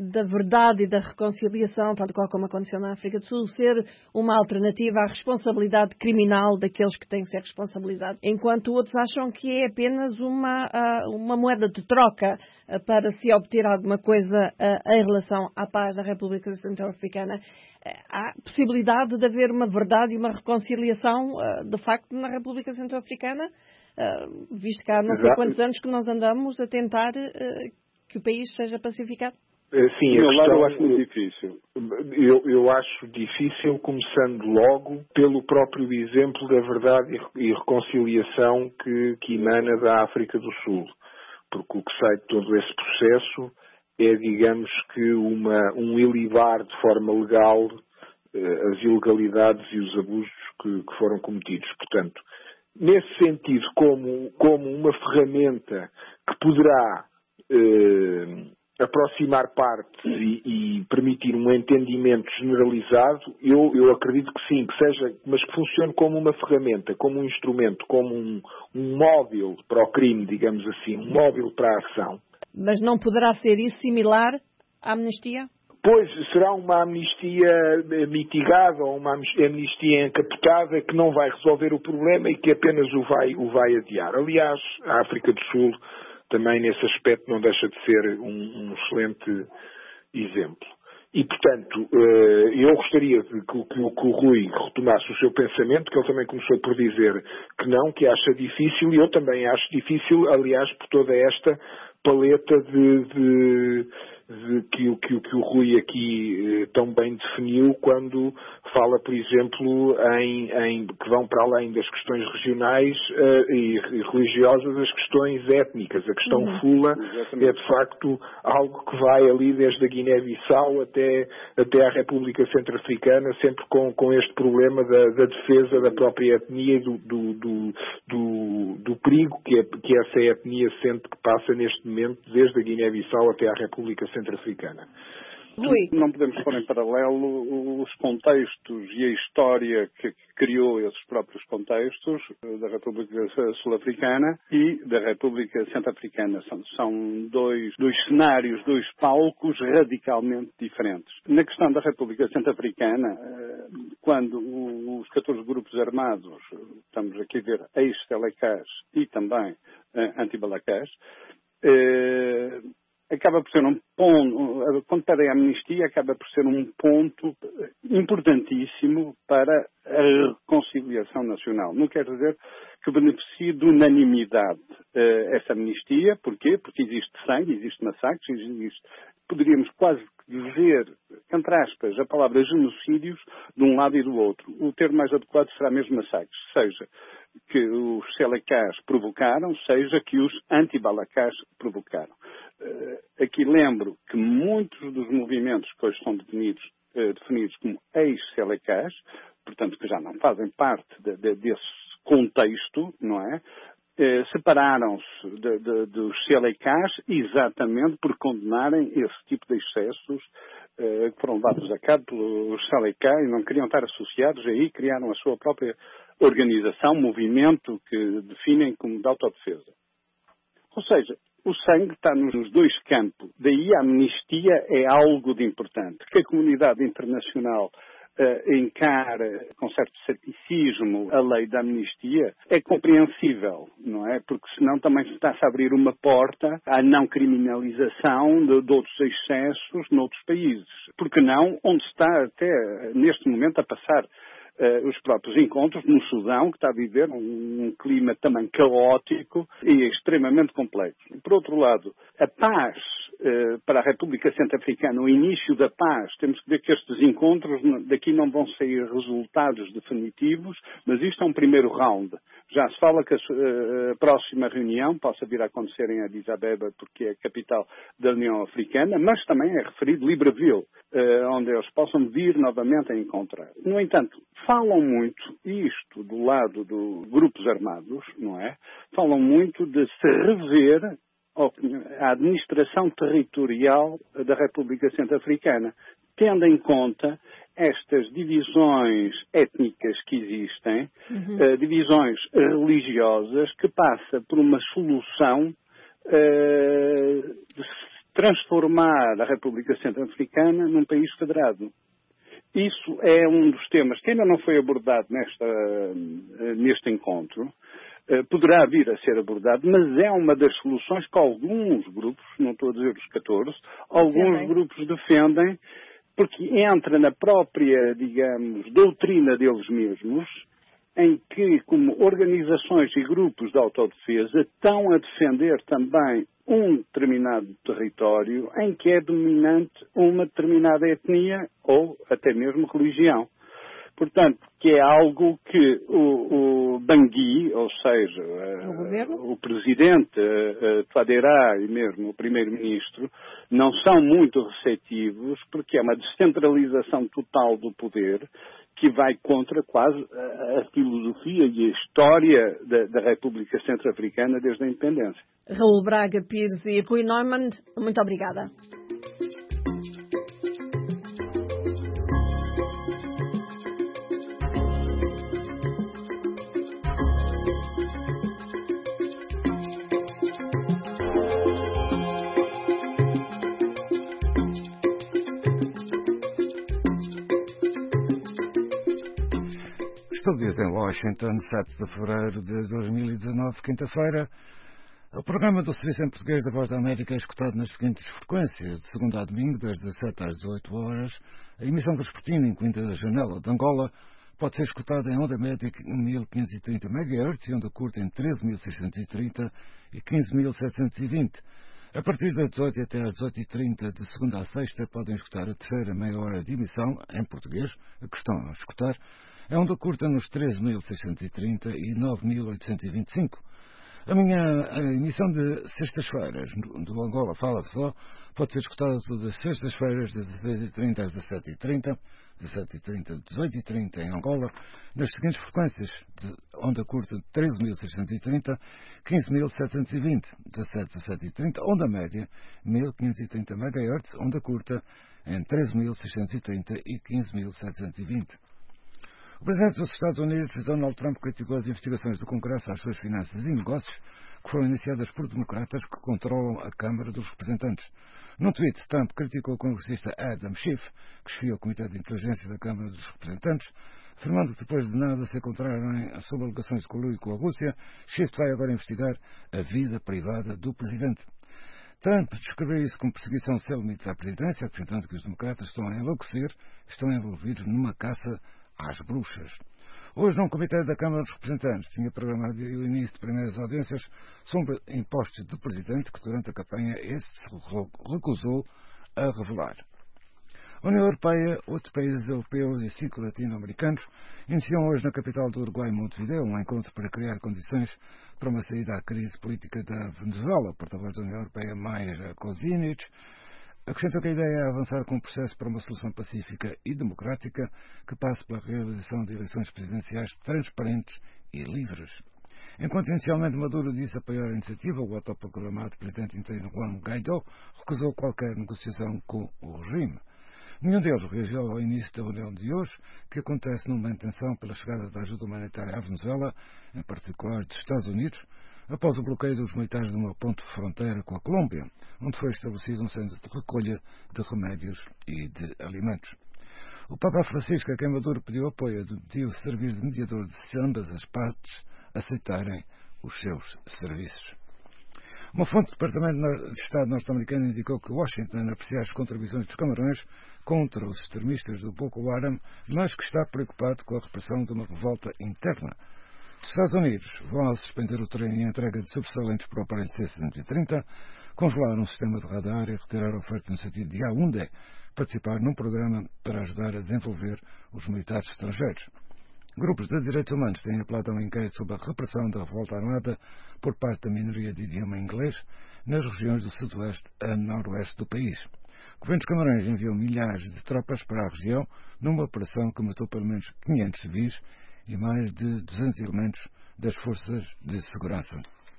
da verdade e da reconciliação, tal qual como aconteceu na África do Sul, ser uma alternativa à responsabilidade criminal daqueles que têm que ser responsabilizados, enquanto outros acham que é apenas uma, uma moeda de troca para se obter alguma coisa em relação à paz da República Centro-Africana. Há possibilidade de haver uma verdade e uma reconciliação, de facto, na República Centro-Africana, visto que há não sei Exato. quantos anos que nós andamos a tentar que o país seja pacificado? Sim, do meu lado eu questão, acho muito difícil. Eu, eu acho difícil, começando logo pelo próprio exemplo da verdade e reconciliação que, que emana da África do Sul. Porque o que sai de todo esse processo é, digamos que, uma, um ilibar de forma legal as ilegalidades e os abusos que, que foram cometidos. Portanto, nesse sentido, como, como uma ferramenta que poderá eh, aproximar partes e, e permitir um entendimento generalizado, eu, eu acredito que sim, que seja, mas que funcione como uma ferramenta, como um instrumento, como um, um móvel para o crime, digamos assim, um móvel para a ação. Mas não poderá ser isso similar à amnistia? Pois, será uma amnistia mitigada ou uma amnistia encapotada que não vai resolver o problema e que apenas o vai, o vai adiar. Aliás, a África do Sul também nesse aspecto não deixa de ser um, um excelente exemplo. E, portanto, eu gostaria que, que, que o Rui retomasse o seu pensamento, que ele também começou por dizer que não, que acha difícil, e eu também acho difícil, aliás, por toda esta paleta de... de De que, que, que o Rui aqui eh, tão bem definiu quando fala, por exemplo, em, em que vão para além das questões regionais eh, e, e religiosas, as questões étnicas. A questão uhum. Fula Exatamente. É, de facto, algo que vai ali desde a Guiné-Bissau até, até a República Centro-Africana, sempre com, com este problema da, da defesa da própria etnia e do, do, do, do, do perigo que, é, que essa etnia sente que passa neste momento, desde a Guiné-Bissau até a República Centro-Africana. Centro-africana. Rui. Não podemos pôr em paralelo os contextos e a história que criou esses próprios contextos da República Sul-Africana e da República Centro-Africana. São, são dois, dois cenários, dois palcos radicalmente diferentes. Na questão da República Centro-Africana, quando os catorze grupos armados, estamos aqui a ver ex-Telecás e também anti-Balacás, acaba por ser um ponto, quando pedem a amnistia, acaba por ser um ponto importantíssimo para a reconciliação nacional. Não quer dizer que beneficie de unanimidade uh, essa amnistia. Porquê? Porque existe sangue, existe massacres, existe, poderíamos quase dizer, entre aspas, a palavra genocídios de um lado e do outro. O termo mais adequado será mesmo massacres, seja que os Selekás provocaram, seja que os anti-Balacás provocaram. Uh, aqui lembro que muitos dos movimentos que hoje são definidos, uh, definidos como ex-Selekás, portanto que já não fazem parte de, de, desse contexto, não é? Uh, separaram-se de, de, dos Selekás exatamente por condenarem esse tipo de excessos uh, que foram dados a cabo pelos Selekás e não queriam estar associados aí, criaram a sua própria organização, movimento que definem como de autodefesa. Ou seja, o sangue está nos dois campos. Daí a amnistia é algo de importante. Que a comunidade internacional uh, encara com certo ceticismo a lei da amnistia é compreensível, não é? Porque senão também se está a abrir uma porta à não criminalização de, de outros excessos noutros países. Porque não, onde está até neste momento a passar Uh, os próprios encontros no Sudão, que está a viver um, um clima também caótico e extremamente complexo. Por outro lado, a paz uh, para a República Centro-Africana, o início da paz, temos que ver que estes encontros daqui não vão sair resultados definitivos, mas isto é um primeiro round. Já se fala que a, uh, a próxima reunião possa vir a acontecer em Addis Abeba, porque é a capital da União Africana, mas também é referido Libreville, uh, onde eles possam vir novamente a encontrar. No entanto, falam muito, isto do lado dos grupos armados, não é? Falam muito de se rever a administração territorial da República Centro-Africana, tendo em conta estas divisões étnicas que existem, uhum. uh, divisões religiosas, que passa por uma solução uh, de transformar a República Centro-Africana num país federado. Isso é um dos temas que ainda não foi abordado nesta, neste encontro. Poderá vir a ser abordado, mas é uma das soluções que alguns grupos, não estou a dizer os catorze, alguns defendem. grupos defendem, porque entra na própria, digamos, doutrina deles mesmos, em que, como organizações e grupos de autodefesa, estão a defender também um determinado território em que é dominante uma determinada etnia ou até mesmo religião. Portanto, que é algo que o, o Bangui, ou seja, o, o presidente, uh, Touadéra e mesmo o primeiro-ministro, não são muito receptivos, porque é uma descentralização total do poder que vai contra quase a filosofia e a história da, da República Centro-Africana desde a independência. Raul Braga Pires e Rui Neumann, muito obrigada. Estou em Washington, sete de fevereiro de dois mil e dezanove, quinta-feira. O programa do Serviço em Português da Voz da América é escutado nas seguintes frequências: de segunda a domingo, das dezassete às dezoito horas. A emissão vespertina, incluindo a janela de Angola, pode ser escutada em onda média em mil quinhentos e trinta megahertz e onda curta em treze mil seiscentos e trinta e quinze mil setecentos e vinte. A partir das dezoito até às dezoito e trinta, de segunda a sexta, podem escutar a terceira meia hora de emissão, em português, a que estão a escutar, é onda curta nos treze mil seiscentos e trinta e nove mil oitocentos e vinte e cinco. A minha a emissão de sextas-feiras do Angola Fala Só pode ser escutada todas as sextas-feiras, das dezesseis e trinta às dezassete e trinta, dezassete e trinta, dezoito e trinta em Angola, nas seguintes frequências: de onda curta treze mil seiscentos e trinta, quinze mil setecentos e vinte, dezassete, dezassete e trinta, onda média mil quinhentos e trinta megahertz, onda curta em treze mil seiscentos e trinta e quinze mil setecentos e vinte. O presidente dos Estados Unidos, Donald Trump, criticou as investigações do Congresso às suas finanças e negócios que foram iniciadas por democratas que controlam a Câmara dos Representantes. Num tweet, Trump criticou o congressista Adam Schiff, que chefia o Comitê de Inteligência da Câmara dos Representantes, afirmando que depois de nada se encontrarem sob alegações de conluio com a Rússia, Schiff vai agora investigar a vida privada do presidente. Trump descreveu isso como perseguição sem limites à presidência, acrescentando que os democratas estão a enlouquecer, estão envolvidos numa caça às bruxas. Hoje, num comitê da Câmara dos Representantes, tinha programado o início de primeiras audiências sobre impostos do presidente, que durante a campanha esse se recusou a revelar. A União Europeia, outros países europeus e cinco latino-americanos iniciam hoje na capital do Uruguai, Montevideo, um encontro para criar condições para uma saída à crise política da Venezuela. O porta-voz da União Europeia, Maja Kozinic, acrescentou que a ideia é avançar com um processo para uma solução pacífica e democrática que passe pela realização de eleições presidenciais transparentes e livres. Enquanto inicialmente Maduro disse apoiar a iniciativa, o autoproclamado presidente interino Juan Guaidó recusou qualquer negociação com o regime. Nenhum deles reagiu ao início da reunião de hoje, que acontece numa intenção pela chegada da ajuda humanitária à Venezuela, em particular dos Estados Unidos, após o bloqueio dos militares de uma ponte de fronteira com a Colômbia, onde foi estabelecido um centro de recolha de remédios e de alimentos. O Papa Francisco, a quem Maduro pediu apoio, pediu servir de mediador de ambas as partes aceitarem os seus serviços. Uma fonte do Departamento de Estado norte-americano indicou que Washington aprecia as contribuições dos Camarões contra os extremistas do Boko Haram, mas que está preocupado com a repressão de uma revolta interna. Os Estados Unidos vão suspender o treino e a entrega de subsalentes para o aparelho C cento e trinta, congelar um sistema de radar e retirar a oferta no sentido de Yaoundé participar num programa para ajudar a desenvolver os militares estrangeiros. Grupos de direitos humanos têm apelado a um inquérito sobre a repressão da revolta armada por parte da minoria de idioma inglês nas regiões do sudoeste a noroeste do país. O governo dos Camarões enviou milhares de tropas para a região numa operação que matou pelo menos quinhentos civis e mais de duzentos elementos das forças de segurança.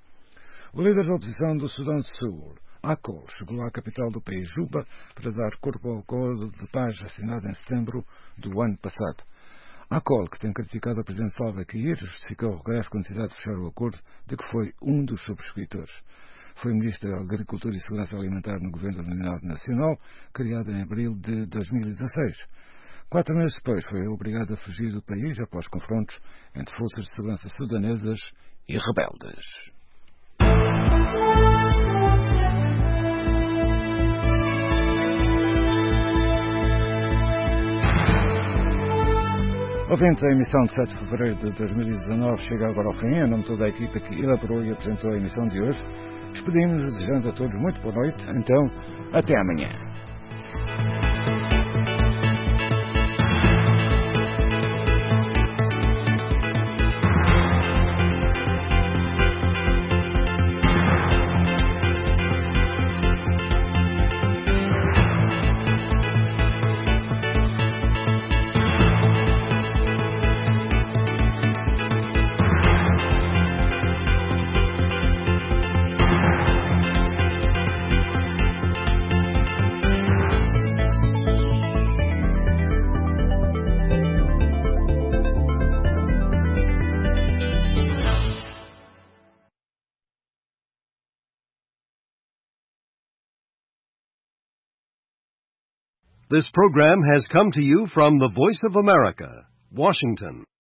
O líder da oposição do Sudão do Sul, Akol, chegou à capital do país, Juba, para dar corpo ao acordo de paz assinado em setembro do ano passado. Akol, que tem criticado a presidente Salva Kiir, justificou o regresso com a necessidade de fechar o acordo de que foi um dos subscritores. Foi Ministra da Agricultura e Segurança Alimentar no governo da Unidade Nacional, criado em abril de dois mil e dezasseis. Quatro meses depois foi obrigada a fugir do país após confrontos entre forças de segurança sudanesas e rebeldes. Ouvintes, a emissão de sete de fevereiro de dois mil e dezanove chega agora ao fim. Em nome de toda a equipa que elaborou e apresentou a emissão de hoje, despedimos-nos desejando a todos muito boa noite. Então, até amanhã. This program has come to you from the Voice of America, Washington.